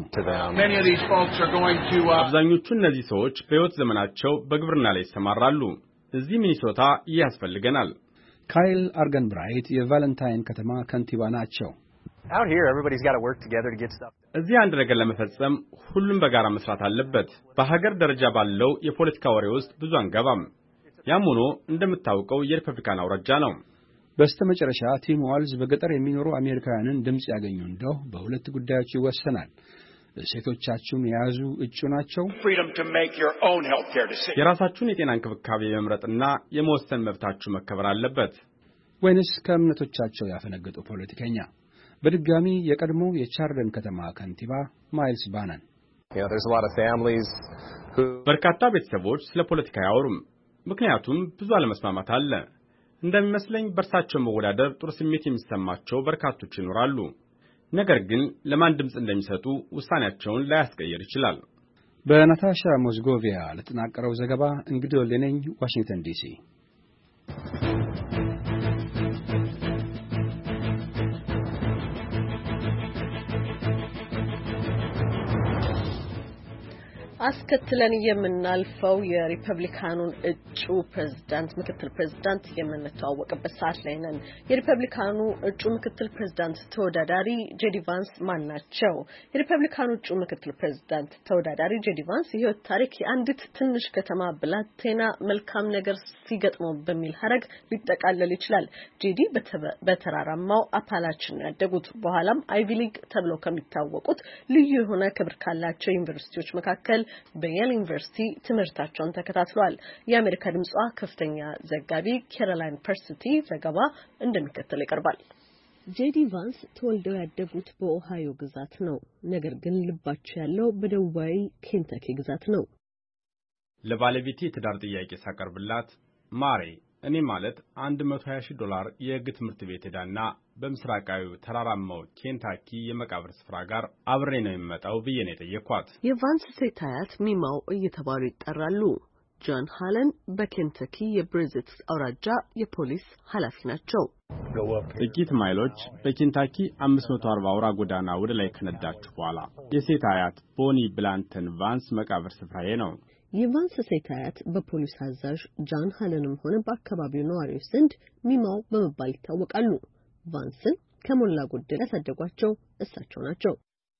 አብዛኞቹ እነዚህ ሰዎች በሕይወት ዘመናቸው በግብርና ላይ ይሰማራሉ። እዚህ ሚኒሶታ ይህ ያስፈልገናል። ካይል አርገንብራይት የቫለንታይን ከተማ ከንቲባ ናቸው። Out here everybody's got to work together to get stuff. እዚህ አንድ ነገር ለመፈጸም ሁሉም በጋራ መስራት አለበት። በሀገር ደረጃ ባለው የፖለቲካ ወሬ ውስጥ ብዙ አንገባም። ያም ሆኖ እንደምታውቀው የሪፐብሊካን አውራጃ ነው። በስተመጨረሻ ቲም ዋልዝ በገጠር የሚኖሩ አሜሪካውያንን ድምጽ ያገኙ እንደው በሁለት ጉዳዮች ይወሰናል። ሴቶቻችሁን የያዙ እጩ ናቸው። የራሳችሁን የጤና እንክብካቤ የመምረጥና የመወሰን መብታችሁ መከበር አለበት። ወይንስ ከእምነቶቻቸው ያፈነገጡ ፖለቲከኛ? በድጋሚ የቀድሞ የቻርለን ከተማ ከንቲባ ማይልስ ባናን። በርካታ ቤተሰቦች ስለ ፖለቲካ አያወሩም፣ ምክንያቱም ብዙ አለመስማማት አለ። እንደሚመስለኝ በእርሳቸው መወዳደር ጥሩ ስሜት የሚሰማቸው በርካቶች ይኖራሉ። ነገር ግን ለማን ድምጽ እንደሚሰጡ ውሳኔያቸውን ላያስቀየር ይችላል። በናታሻ ሞዝጎቪያ ለተጠናቀረው ዘገባ እንግዲህ ወለነኝ ዋሽንግተን ዲሲ። አስከትለን የምናልፈው የሪፐብሊካኑን እጩ ፕሬዝዳንት ምክትል ፕሬዝዳንት የምንተዋወቅበት ሰዓት ላይ ነን። የሪፐብሊካኑ እጩ ምክትል ፕሬዝዳንት ተወዳዳሪ ጄዲ ቫንስ ማን ናቸው? የሪፐብሊካኑ እጩ ምክትል ፕሬዝዳንት ተወዳዳሪ ጄዲ ቫንስ የህይወት ታሪክ የአንዲት ትንሽ ከተማ ብላቴና መልካም ነገር ሲገጥመው በሚል ሀረግ ሊጠቃለል ይችላል። ጄዲ በተራራማው አፓላችን ያደጉት፣ በኋላም አይቪ ሊግ ተብለው ከሚታወቁት ልዩ የሆነ ክብር ካላቸው ዩኒቨርሲቲዎች መካከል በየል ዩኒቨርሲቲ ትምህርታቸውን ተከታትለዋል። የአሜሪካ ድምጿ ከፍተኛ ዘጋቢ ካሮላይን ፐርሲቲ ዘገባ እንደሚከተለው ይቀርባል። ጄዲ ቫንስ ተወልደው ያደጉት በኦሃዮ ግዛት ነው። ነገር ግን ልባቸው ያለው በደቡባዊ ኬንታኪ ግዛት ነው። ለባለቤቴ የትዳር ጥያቄ ሳቀርብላት ማሬ እኔ ማለት $120,000 የሕግ ትምህርት ቤት ሄዳና በምስራቃዊ ተራራማው ኬንታኪ የመቃብር ስፍራ ጋር አብሬ ነው የሚመጣው ብዬ ነው የጠየኳት። የቫንስ ሴት አያት ሚማው እየተባሉ ይጠራሉ። ጆን ሃለን በኬንታኪ የብሬዝት አውራጃ የፖሊስ ኃላፊ ናቸው። ጥቂት ማይሎች በኬንታኪ 540 አውራ ጎዳና ወደ ላይ ከነዳችሁ በኋላ የሴት አያት ቦኒ ብላንተን ቫንስ መቃብር ስፍራዬ ነው። የቫንስ ሴት አያት በፖሊስ አዛዥ ጆን ሃለንም ሆነ በአካባቢው ነዋሪዎች ዘንድ ሚማው በመባል ይታወቃሉ። ቫንስን ከሞላ ጎደል ያሳደጓቸው እሳቸው ናቸው።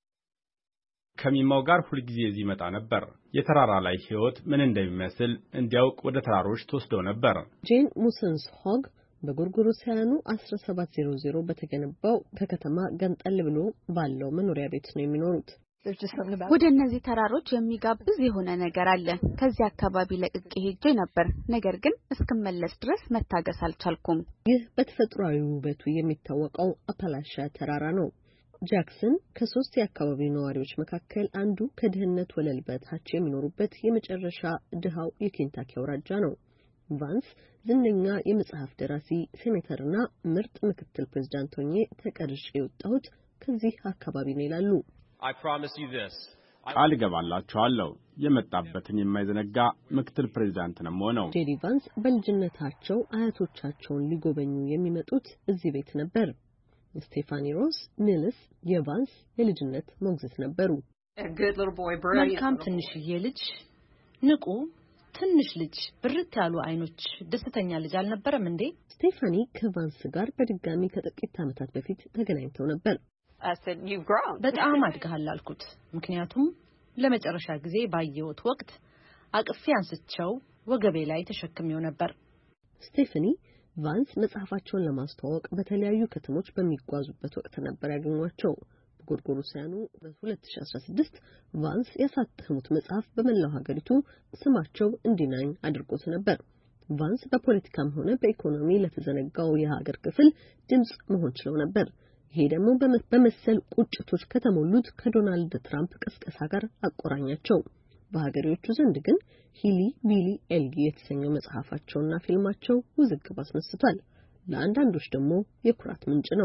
ከሚማው ጋር ሁልጊዜ እዚህ መጣ ነበር። የተራራ ላይ ህይወት ምን እንደሚመስል እንዲያውቅ ወደ ተራሮች ተወስደው ነበር። ጄን ሙሰንስ ሆግ በጎርጎሮሳውያኑ 1700 በተገነባው ከከተማ ገንጠል ብሎ ባለው መኖሪያ ቤት ነው የሚኖሩት። ወደ እነዚህ ተራሮች የሚጋብዝ የሆነ ነገር አለ። ከዚህ አካባቢ ለቅቄ ሄጄ ነበር፣ ነገር ግን እስክመለስ ድረስ መታገስ አልቻልኩም። ይህ በተፈጥሯዊ ውበቱ የሚታወቀው አፓላሻ ተራራ ነው። ጃክሰን ከ3 የአካባቢው ነዋሪዎች መካከል አንዱ ከድህነት ወለል በታች የሚኖሩበት የመጨረሻ ድሃው የኬንታኪ አውራጃ ነው። ቫንስ ዝነኛ የመጽሐፍ ደራሲ፣ ሴኔተርና ምርጥ ምክትል ፕሬዝዳንት ሆኜ ተቀርጬ የወጣሁት ከዚህ አካባቢ ነው ይላሉ። ቃል እገባላችኋለሁ የመጣበትን የማይዘነጋ ምክትል ፕሬዝዳንት ነው ሆነው። ጄዲ ቫንስ በልጅነታቸው አያቶቻቸውን ሊጎበኙ የሚመጡት እዚህ ቤት ነበር። ስቴፋኒ ሮስ ኒልስ የቫንስ የልጅነት ሞግዚት ነበሩ። መልካም ትንሽዬ ልጅ፣ ንቁ ትንሽ ልጅ፣ ብርት ያሉ አይኖች፣ ደስተኛ ልጅ አልነበረም እንዴ? ስቴፋኒ ከቫንስ ጋር በድጋሚ ከጥቂት ዓመታት በፊት ተገናኝተው ነበር። በጣም አድገሃል አልኩት፣ ምክንያቱም ለመጨረሻ ጊዜ ባየሁት ወቅት አቅፌ አንስቸው ወገቤ ላይ ተሸክሜው ነበር። ስቴፋኒ ቫንስ መጽሐፋቸውን ለማስተዋወቅ በተለያዩ ከተሞች በሚጓዙበት ወቅት ነበር ያገኟቸው። በጎርጎሮሳውያኑ በ2016 ቫንስ ያሳተሙት መጽሐፍ በመላው ሀገሪቱ ስማቸው እንዲናኝ አድርጎት ነበር። ቫንስ በፖለቲካም ሆነ በኢኮኖሚ ለተዘነጋው የሀገር ክፍል ድምጽ መሆን ችለው ነበር። ይሄ ደግሞ በመሰል ቁጭቶች ከተሞሉት ከዶናልድ ትራምፕ ቅስቀሳ ጋር አቆራኛቸው። በሀገሬዎቹ ዘንድ ግን ሂሊ ቢሊ ኤልጊ የተሰኘው መጽሐፋቸውና ፊልማቸው ውዝግብ አስነስቷል። ለአንዳንዶች ደግሞ የኩራት ምንጭ ነው።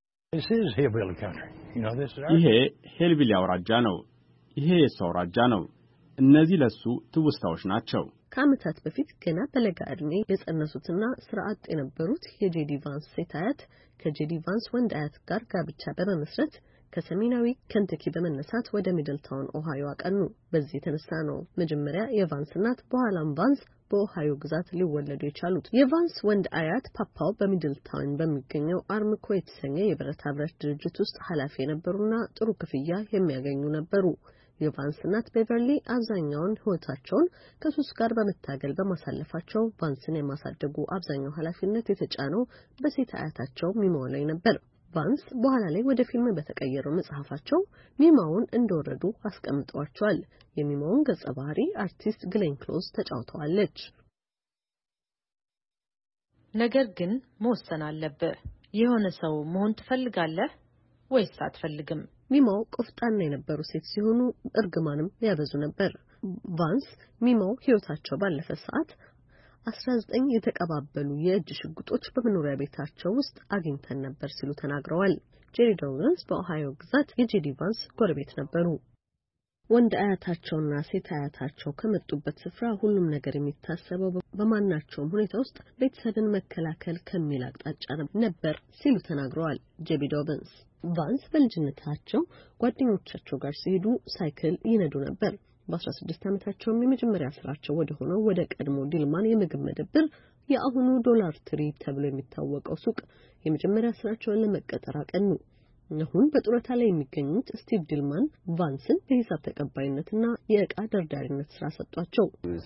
ይሄ ሄልቢሊ አውራጃ ነው። ይሄ የሱ አውራጃ ነው። እነዚህ ለሱ ትውስታዎች ናቸው። ከዓመታት በፊት ገና በለጋ ዕድሜ የጸነሱትና ስራ አጥ የነበሩት የጄዲ ቫንስ ሴት አያት ከጄዲ ቫንስ ወንድ አያት ጋር ጋብቻ በመመስረት ከሰሜናዊ ኬንተኪ በመነሳት ወደ ሚድልታውን ኦሃዮ አቀኑ። በዚህ የተነሳ ነው መጀመሪያ የቫንስ እናት በኋላም ቫንስ በኦሃዮ ግዛት ሊወለዱ የቻሉት። የቫንስ ወንድ አያት ፓፓው በሚድልታውን በሚገኘው አርምኮ የተሰኘ የብረታ ብረት ድርጅት ውስጥ ኃላፊ የነበሩና ጥሩ ክፍያ የሚያገኙ ነበሩ። የቫንስ እናት ቤቨርሊ አብዛኛውን ሕይወታቸውን ከሱስ ጋር በመታገል በማሳለፋቸው ቫንስን የማሳደጉ አብዛኛው ኃላፊነት የተጫነው በሴት አያታቸው ሚማው ላይ ነበር። ቫንስ በኋላ ላይ ወደ ፊልም በተቀየረው መጽሐፋቸው ሚማውን እንደወረዱ አስቀምጠዋቸዋል። የሚማውን ገጸ ባህሪ አርቲስት ግሌን ክሎዝ ተጫውተዋለች። ነገር ግን መወሰን አለብህ። የሆነ ሰው መሆን ትፈልጋለህ ወይስ አትፈልግም? ሚማው ቆፍጣና የነበሩ ሴት ሲሆኑ እርግማንም ያበዙ ነበር። ቫንስ ሚማው ሕይወታቸው ባለፈ ሰዓት 19 የተቀባበሉ የእጅ ሽጉጦች በመኖሪያ ቤታቸው ውስጥ አግኝተን ነበር ሲሉ ተናግረዋል። ጄሪ ዶውለንስ በኦሃዮ ግዛት የጄዲ ቫንስ ጎረቤት ነበሩ። ወንድ አያታቸውና ሴት አያታቸው ከመጡበት ስፍራ ሁሉም ነገር የሚታሰበው በማናቸውም ሁኔታ ውስጥ ቤተሰብን መከላከል ከሚል አቅጣጫ ነበር ሲሉ ተናግረዋል። ጄቢ ዶውለንስ ቫንስ በልጅነታቸው ጓደኞቻቸው ጋር ሲሄዱ ሳይክል ይነዱ ነበር። በ16 ዓመታቸውም የመጀመሪያ ስራቸው ወደ ሆነው ወደ ቀድሞ ዲልማን የምግብ መደብር የአሁኑ ዶላር ትሪ ተብሎ የሚታወቀው ሱቅ የመጀመሪያ ስራቸውን ለመቀጠር አቀኑ። አሁን በጡረታ ላይ የሚገኙት ስቲቭ ዲልማን ቫንስን የሂሳብ ተቀባይነትና የዕቃ ደርዳሪነት ስራ ሰጧቸው።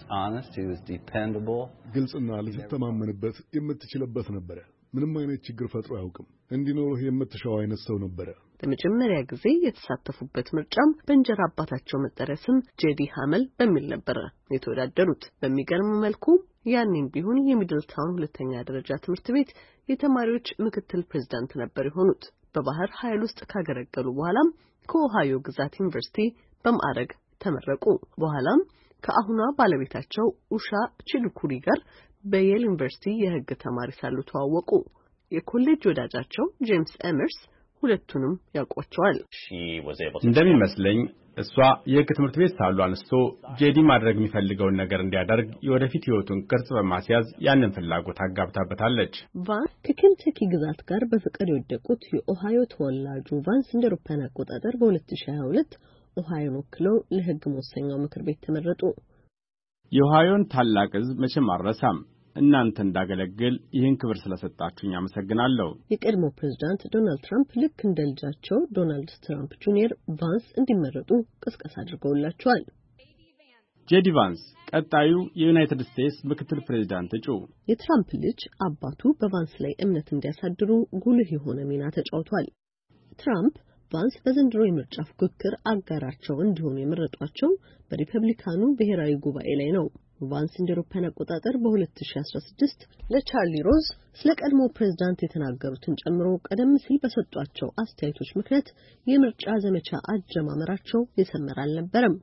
ግልጽና ልትተማመንበት የምትችልበት ነበረ። ምንም አይነት ችግር ፈጥሮ አያውቅም። እንዲኖርህ የምትሻው አይነት ሰው ነበረ። በመጀመሪያ ጊዜ የተሳተፉበት ምርጫም በእንጀራ አባታቸው መጠሪያ ስም ጄዲ ሃመል በሚል ነበር የተወዳደሩት። በሚገርም መልኩ ያኔም ቢሆን የሚድልታውን ሁለተኛ ደረጃ ትምህርት ቤት የተማሪዎች ምክትል ፕሬዝዳንት ነበር የሆኑት። በባህር ኃይል ውስጥ ካገለገሉ በኋላም ከኦሃዮ ግዛት ዩኒቨርሲቲ በማዕረግ ተመረቁ። በኋላም ከአሁኗ ባለቤታቸው ኡሻ ቺሉኩሪ ጋር በየል ዩኒቨርሲቲ የሕግ ተማሪ ሳሉ ተዋወቁ። የኮሌጅ ወዳጃቸው ጄምስ ኤመርስ ሁለቱንም ያውቋቸዋል። እንደሚመስለኝ እሷ የሕግ ትምህርት ቤት ሳሉ አንስቶ ጄዲ ማድረግ የሚፈልገውን ነገር እንዲያደርግ የወደፊት ሕይወቱን ቅርጽ በማስያዝ ያንን ፍላጎት አጋብታበታለች። ቫንስ ከኬንተኪ ግዛት ጋር በፍቅር የወደቁት የኦሃዮ ተወላጁ ቫንስ እንደ አውሮፓውያን አቆጣጠር በ2022 ኦሃዮን ወክለው ለሕግ መወሰኛው ምክር ቤት ተመረጡ። የኦሃዮን ታላቅ ሕዝብ መቼም አልረሳም። እናንተ እንዳገለግል ይህን ክብር ስለሰጣችሁኝ አመሰግናለሁ። የቀድሞ ፕሬዝዳንት ዶናልድ ትራምፕ ልክ እንደ ልጃቸው ዶናልድ ትራምፕ ጁኒየር ቫንስ እንዲመረጡ ቅስቀሳ አድርገውላቸዋል። ጄዲ ቫንስ ቀጣዩ የዩናይትድ ስቴትስ ምክትል ፕሬዝዳንት እጩ። የትራምፕ ልጅ አባቱ በቫንስ ላይ እምነት እንዲያሳድሩ ጉልህ የሆነ ሚና ተጫውቷል። ትራምፕ ቫንስ በዘንድሮ የምርጫ ፉክክር አጋራቸው እንዲሆኑ የመረጧቸው በሪፐብሊካኑ ብሔራዊ ጉባኤ ላይ ነው። ቫንስ እንደ አውሮፓውያን አቆጣጠር በ2016 ለቻርሊ ሮዝ ስለ ቀድሞ ፕሬዝዳንት የተናገሩትን ጨምሮ ቀደም ሲል በሰጧቸው አስተያየቶች ምክንያት የምርጫ ዘመቻ አጀማመራቸው የሰመረ አልነበረም።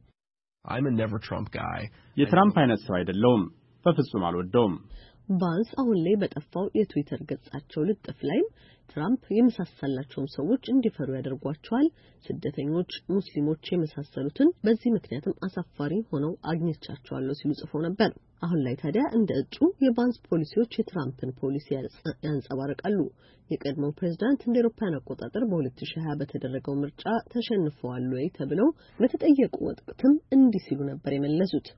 የትራምፕ አይነት ሰው አይደለሁም፣ በፍጹም አልወደውም። ቫንስ አሁን ላይ በጠፋው የትዊተር ገጻቸው ልጥፍ ላይ ትራምፕ የመሳሰላቸውን ሰዎች እንዲፈሩ ያደርጓቸዋል፣ ስደተኞች፣ ሙስሊሞች የመሳሰሉትን በዚህ ምክንያትም አሳፋሪ ሆነው አግኝቻቸዋለሁ ሲሉ ጽፈው ነበር። አሁን ላይ ታዲያ እንደ እጩ የቫንስ ፖሊሲዎች የትራምፕን ፖሊሲ ያንጸባርቃሉ። የቀድሞው ፕሬዝዳንት እንደ አውሮፓውያን አቆጣጠር በ2020 በተደረገው ምርጫ ተሸንፈዋል ወይ ተብለው በተጠየቁ ወቅትም እንዲህ ሲሉ ነበር የመለሱት።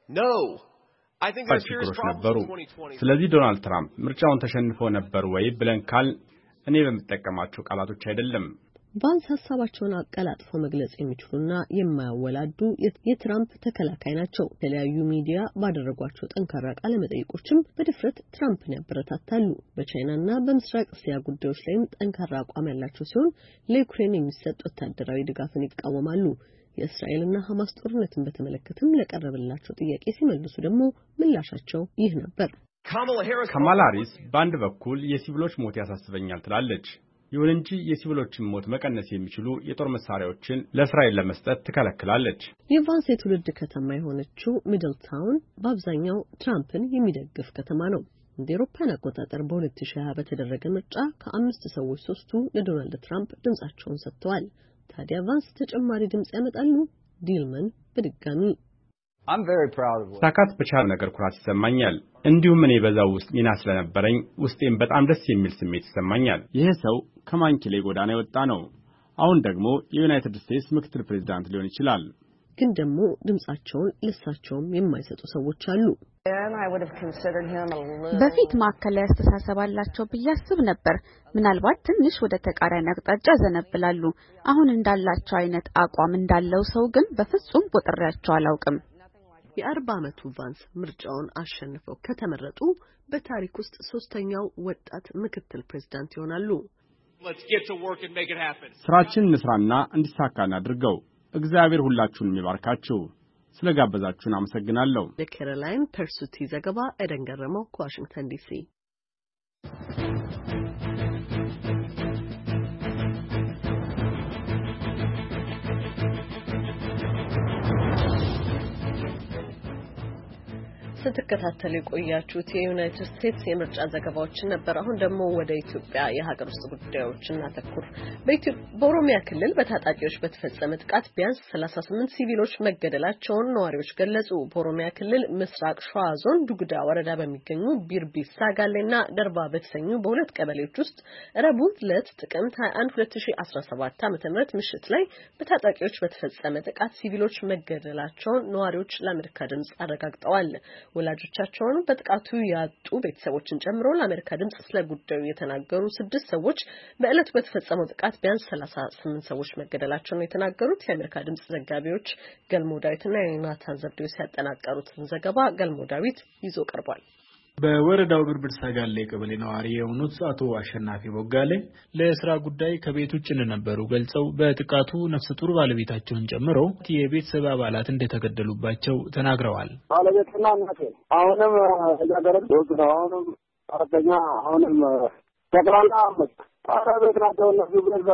ችግሮች ነበሩ። ስለዚህ ዶናልድ ትራምፕ ምርጫውን ተሸንፈው ነበር ወይ ብለን ካል እኔ በምጠቀማቸው ቃላቶች አይደለም። ቫንስ ሀሳባቸውን አቀላጥፈው መግለጽ የሚችሉና የማያወላዱ የትራምፕ ተከላካይ ናቸው። የተለያዩ ሚዲያ ባደረጓቸው ጠንካራ ቃለ መጠይቆችም በድፍረት ትራምፕን ያበረታታሉ። በቻይናና በምስራቅ እስያ ጉዳዮች ላይም ጠንካራ አቋም ያላቸው ሲሆን ለዩክሬን የሚሰጥ ወታደራዊ ድጋፍን ይቃወማሉ። የእስራኤልና ሐማስ ጦርነትን በተመለከተም ለቀረበላቸው ጥያቄ ሲመልሱ ደግሞ ምላሻቸው ይህ ነበር። ካማላ ሃሪስ በአንድ በኩል የሲቪሎች ሞት ያሳስበኛል ትላለች። ይሁን እንጂ የሲቪሎችን ሞት መቀነስ የሚችሉ የጦር መሳሪያዎችን ለእስራኤል ለመስጠት ትከለክላለች። የቫንስ የትውልድ ከተማ የሆነችው ሚድልታውን በአብዛኛው ትራምፕን የሚደግፍ ከተማ ነው። እንደ አውሮፓውያን አቆጣጠር በ2020 በተደረገ ምርጫ ከ5 ሰዎች 3ቱ ለዶናልድ ትራምፕ ድምጻቸውን ሰጥተዋል። ታዲያ ቫንስ ተጨማሪ ድምጽ ያመጣሉ? ዲልመን በድጋሚ ሳካት በቻለ ነገር ኩራት ይሰማኛል። እንዲሁም እኔ በዛው ውስጥ ሚና ስለነበረኝ ውስጤም በጣም ደስ የሚል ስሜት ይሰማኛል። ይህ ሰው ከማንኪሌ ጎዳና የወጣ ነው። አሁን ደግሞ የዩናይትድ ስቴትስ ምክትል ፕሬዝዳንት ሊሆን ይችላል። ግን ደግሞ ድምጻቸውን ለሳቸውም የማይሰጡ ሰዎች አሉ። በፊት ማዕከላዊ አስተሳሰብ አላቸው ብዬ አስብ ነበር። ምናልባት ትንሽ ወደ ተቃራኒ አቅጣጫ ዘነብላሉ። አሁን እንዳላቸው አይነት አቋም እንዳለው ሰው ግን በፍጹም ቆጥሬያቸው አላውቅም። የ40 ዓመቱ ቫንስ ምርጫውን አሸንፈው ከተመረጡ በታሪክ ውስጥ ሶስተኛው ወጣት ምክትል ፕሬዝዳንት ይሆናሉ። ስራችንን እንስራና እንዲሳካ እናድርገው። እግዚአብሔር ሁላችሁንም ይባርካችሁ። ስለጋበዛችሁን አመሰግናለሁ። ለካሮላይን ፐርሱቲ ዘገባ ኤደን ገረመው ከዋሽንግተን ዲሲ። ስትከታተሉ የቆያችሁት የዩናይትድ ስቴትስ የምርጫ ዘገባዎችን ነበር። አሁን ደግሞ ወደ ኢትዮጵያ የሀገር ውስጥ ጉዳዮች እናተኩር። በኦሮሚያ ክልል በታጣቂዎች በተፈጸመ ጥቃት ቢያንስ 38 ሲቪሎች መገደላቸውን ነዋሪዎች ገለጹ። በኦሮሚያ ክልል ምስራቅ ሸዋ ዞን ዱጉዳ ወረዳ በሚገኙ ቢርቢሳ ጋሌና ደርባ በተሰኙ በሁለት ቀበሌዎች ውስጥ ረቡዕ ዕለት ጥቅምት 21 2017 ዓ.ም ምሽት ላይ በታጣቂዎች በተፈጸመ ጥቃት ሲቪሎች መገደላቸውን ነዋሪዎች ለአሜሪካ ድምጽ አረጋግጠዋል። ወላጆቻቸውን በጥቃቱ ያጡ ቤተሰቦችን ጨምሮ ለአሜሪካ ድምጽ ስለ ጉዳዩ የተናገሩ 6 ሰዎች በእለቱ በተፈጸመው ጥቃት ቢያንስ 38 ሰዎች መገደላቸውን የተናገሩት የአሜሪካ ድምጽ ዘጋቢዎች ገልሞ ዳዊትና ዮናታን ዘብዴዎስ ያጠናቀሩትን ዘገባ ገልሞ ዳዊት ይዞ ቀርቧል። በወረዳው ብርብርሳ ጋሌ ቀበሌ ነዋሪ የሆኑት አቶ አሸናፊ ቦጋሌ ለስራ ጉዳይ ከቤት ውጭ እንደነበሩ ገልጸው በጥቃቱ ነፍሰ ጡር ባለቤታቸውን ጨምሮ የቤተሰብ አባላት እንደተገደሉባቸው ተናግረዋል። ባለቤትና እናቴ አሁንም ያገረድ ነው። አሁንም አራተኛ አሁንም ተቀላላ አራቤት ናቸው። እነሱ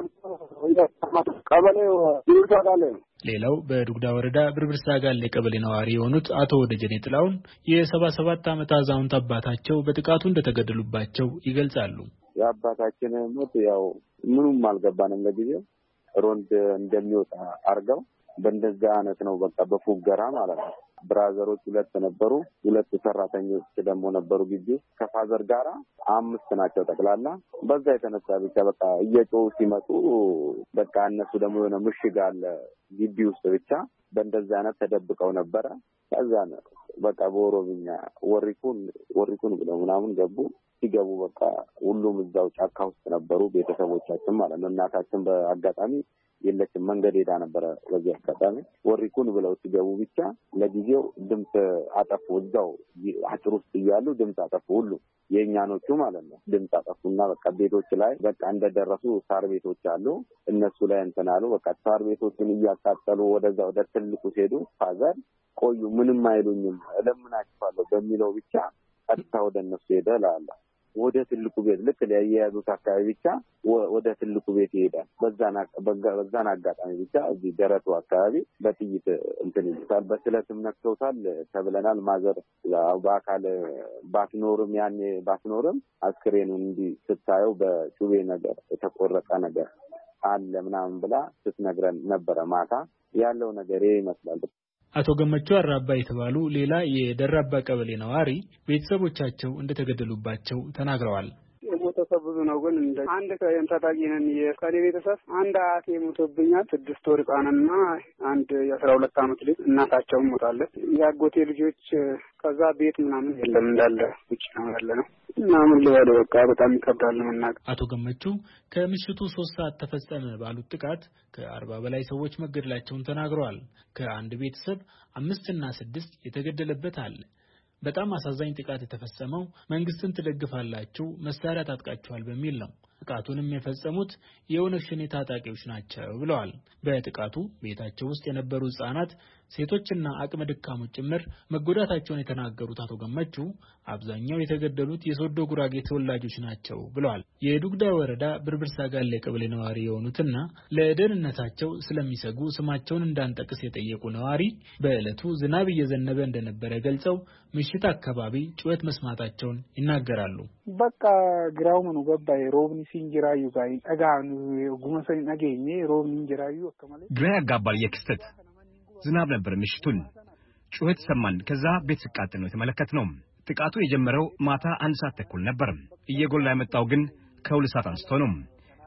ቀበሌው ብርብርሳ ጋሌ። ሌላው በዱጉዳ ወረዳ ብርብርሳ ጋሌ ቀበሌ ነዋሪ የሆኑት አቶ ወደጀኔ ጥላውን የ77 ዓመት አዛውንት አባታቸው በጥቃቱ እንደተገደሉባቸው ይገልጻሉ። የአባታችን ሞት ያው ምንም አልገባንም። ለጊዜው ሮንድ እንደሚወጣ አርገው በእንደዛ አይነት ነው በቃ በፉገራ ማለት ነው። ብራዘሮች 2 ነበሩ። 2 ሰራተኞች ደግሞ ነበሩ ግቢ ከፋዘር ጋራ 5 ናቸው ጠቅላላ። በዛ የተነሳ ብቻ በቃ እየጮሁ ሲመጡ በቃ እነሱ ደግሞ የሆነ ምሽግ አለ ግቢ ውስጥ ብቻ በእንደዛ አይነት ተደብቀው ነበረ። ከዛ ነው በቃ በኦሮምኛ ወሪኩን ብለው ምናምን ገቡ። ሲገቡ በቃ ሁሉም እዛው ጫካ ውስጥ ነበሩ ቤተሰቦቻችን ማለት ነው። እናታችን በአጋጣሚ የለችም መንገድ ሄዳ ነበረ። በዚህ አጋጣሚ ወሪኩን ብለው ሲገቡ ብቻ ለጊዜው ድምጽ አጠፉ። እዛው አጥር ውስጥ እያሉ ድምጽ አጠፉ። ሁሉ የኛኖቹ ማለት ነው ድምጽ አጠፉና በቃ ቤቶች ላይ በቃ እንደደረሱ ሳር ቤቶች አሉ እነሱ ላይ እንተናሉ። በቃ ሳር ቤቶችን እያቃጠሉ ወደዛ ወደ ትልቁ ሲሄዱ ፋዘር ቆዩ ምንም አይሉኝም እለምናችኋለሁ በሚለው ብቻ ቀጥታ ወደ እነሱ ሄደ ላላ ወደ ትልቁ ቤት ልክ ለያያዙት አካባቢ ብቻ ወደ ትልቁ ቤት ይሄዳል። በዛን አጋጣሚ ብቻ እዚህ ደረቱ አካባቢ በጥይት እንትን ይልታል። በስለትም ነክተውታል ተብለናል። ማዘር በአካል ባትኖርም አስክሬኑን እንዲህ ስታየው በጩቤ ነገር የተቆረጠ ነገር አለ ምናምን ብላ ስትነግረን ነበረ። ማታ ያለው ነገር ይመስላል። አቶ ገመቹ አራባ የተባሉ ሌላ የደራባ ቀበሌ ነዋሪ ቤተሰቦቻቸው እንደተገደሉባቸው ተናግረዋል። የሞተው ብዙ ነው ግን አንድ ታጣቂ ነን። የካሌ ቤተሰብ አንድ አያቴ ሞቶብኛል። 6 ወር ሕፃንና አንድ የ12 ዓመት ልጅ እናታቸውም ሞታለች። የአጎቴ ልጆች ከዛ ቤት ምናምን የለም እንዳለ ውጭ ነው ያለ ነው። ምናምን ለወደ በቃ በጣም ይከብዳል መናገር። አቶ ገመቹ ከምሽቱ 3 ሰዓት ተፈጸመ ባሉት ጥቃት ከ40 በላይ ሰዎች መገደላቸውን ተናግረዋል። ከአንድ ቤተሰብ 5 እና 6 የተገደለበት አለ። በጣም አሳዛኝ ጥቃት የተፈጸመው መንግስትን ትደግፋላችሁ መሳሪያ ታጥቃችኋል በሚል ነው። ጥቃቱንም የፈጸሙት የኦነግ ሸኔ ታጣቂዎች ናቸው ብለዋል። በጥቃቱ ቤታቸው ውስጥ የነበሩ ህጻናት፣ ሴቶችና አቅመ ደካሞች ጭምር መጎዳታቸውን የተናገሩት አቶ ገመቹ አብዛኛው የተገደሉት የሶዶ ጉራጌ ተወላጆች ናቸው ብለዋል። የዱጉዳ ወረዳ ብርብርሳ ጋሌ ቀበሌ ነዋሪ የሆኑትና ለደህንነታቸው ስለሚሰጉ ስማቸውን እንዳንጠቅስ የጠየቁ ነዋሪ በእለቱ ዝናብ እየዘነበ እንደነበረ ገልጸው ምሽት አካባቢ ጩኸት መስማታቸውን ይናገራሉ። በቃ ግራው ምኑ ገባይ ሮብኒ ሲንጅራዩ ጋይ አጋኑ ጉመሰኝ አገኘ ሮብኒ ሲንጅራዩ አከማለ ግራ ያጋባል። የክስተት ዝናብ ነበር። ምሽቱን ጩኸት ሰማን። ከዛ ቤት ሲቃጠል ነው የተመለከትነው። ጥቃቱ የጀመረው ማታ 1 ሰዓት ተኩል ነበር። እየጎላ የመጣው ግን ከ2 ሰዓት አንስቶ ነው።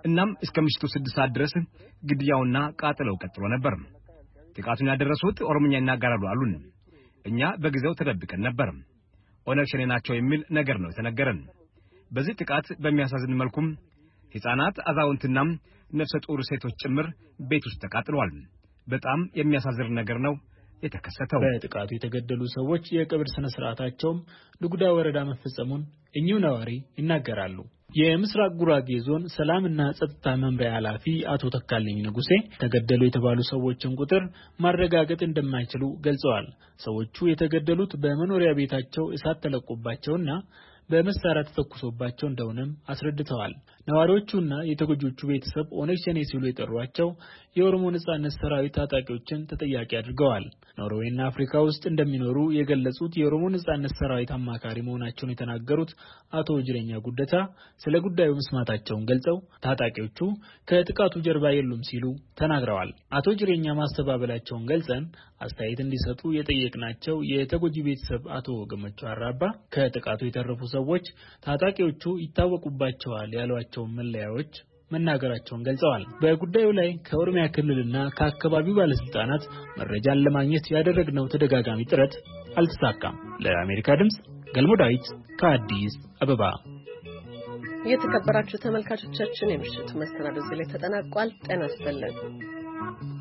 እናም እስከ ምሽቱ 6 ሰዓት ድረስ ግድያውና ቃጠለው ቀጥሎ ነበር። ጥቃቱን ያደረሱት ኦሮምኛ ይናገራሉ አሉን። እኛ በጊዜው ተደብቀን ነበር። ኦነግ ሸኔ ናቸው የሚል ነገር ነው የተነገረን። በዚህ ጥቃት በሚያሳዝን መልኩም ሕፃናት፣ አዛውንትና ነፍሰ ጡር ሴቶች ጭምር ቤት ውስጥ ተቃጥለዋል። በጣም የሚያሳዝን ነገር ነው የተከሰተው። በጥቃቱ የተገደሉ ሰዎች የቀብር ስነ ስርዓታቸውም ዱጉዳ ወረዳ መፈጸሙን እኚሁ ነዋሪ ይናገራሉ። የምስራቅ ጉራጌ ዞን ሰላምና ጸጥታ መምሪያ ኃላፊ አቶ ተካልኝ ንጉሴ ተገደሉ የተባሉ ሰዎችን ቁጥር ማረጋገጥ እንደማይችሉ ገልጸዋል። ሰዎቹ የተገደሉት በመኖሪያ ቤታቸው እሳት ተለቆባቸውና በመሳሪያ ተተኩሶባቸው እንደሆነም አስረድተዋል። ነዋሪዎቹና የተጎጆቹ ቤተሰብ ኦነግ ሸኔ ሲሉ የጠሯቸው የኦሮሞ ነጻነት ሰራዊት ታጣቂዎችን ተጠያቂ አድርገዋል። ኖርዌይና አፍሪካ ውስጥ እንደሚኖሩ የገለጹት የኦሮሞ ነጻነት ሰራዊት አማካሪ መሆናቸውን የተናገሩት አቶ ጅሬኛ ጉደታ ስለ ጉዳዩ መስማታቸውን ገልጸው ታጣቂዎቹ ከጥቃቱ ጀርባ የሉም ሲሉ ተናግረዋል። አቶ ጅሬኛ ማስተባበላቸውን ገልጸን አስተያየት እንዲሰጡ የጠየቅናቸው የተጎጂ ቤተሰብ አቶ ገመቹ አራባ ከጥቃቱ የተረፉ ሰዎች ታጣቂዎቹ ይታወቁባቸዋል ያሏቸውን መለያዎች መናገራቸውን ገልጸዋል። በጉዳዩ ላይ ከኦሮሚያ ክልልና ከአካባቢው ባለስልጣናት መረጃን ለማግኘት ያደረግነው ተደጋጋሚ ጥረት አልተሳካም። ለአሜሪካ ድምጽ ገልሞ ዳዊት ከአዲስ አበባ። የተከበራችሁ ተመልካቾቻችን የምሽቱ መሰናዶ እዚህ ላይ ተጠናቋል። ጤና ይስጥልን።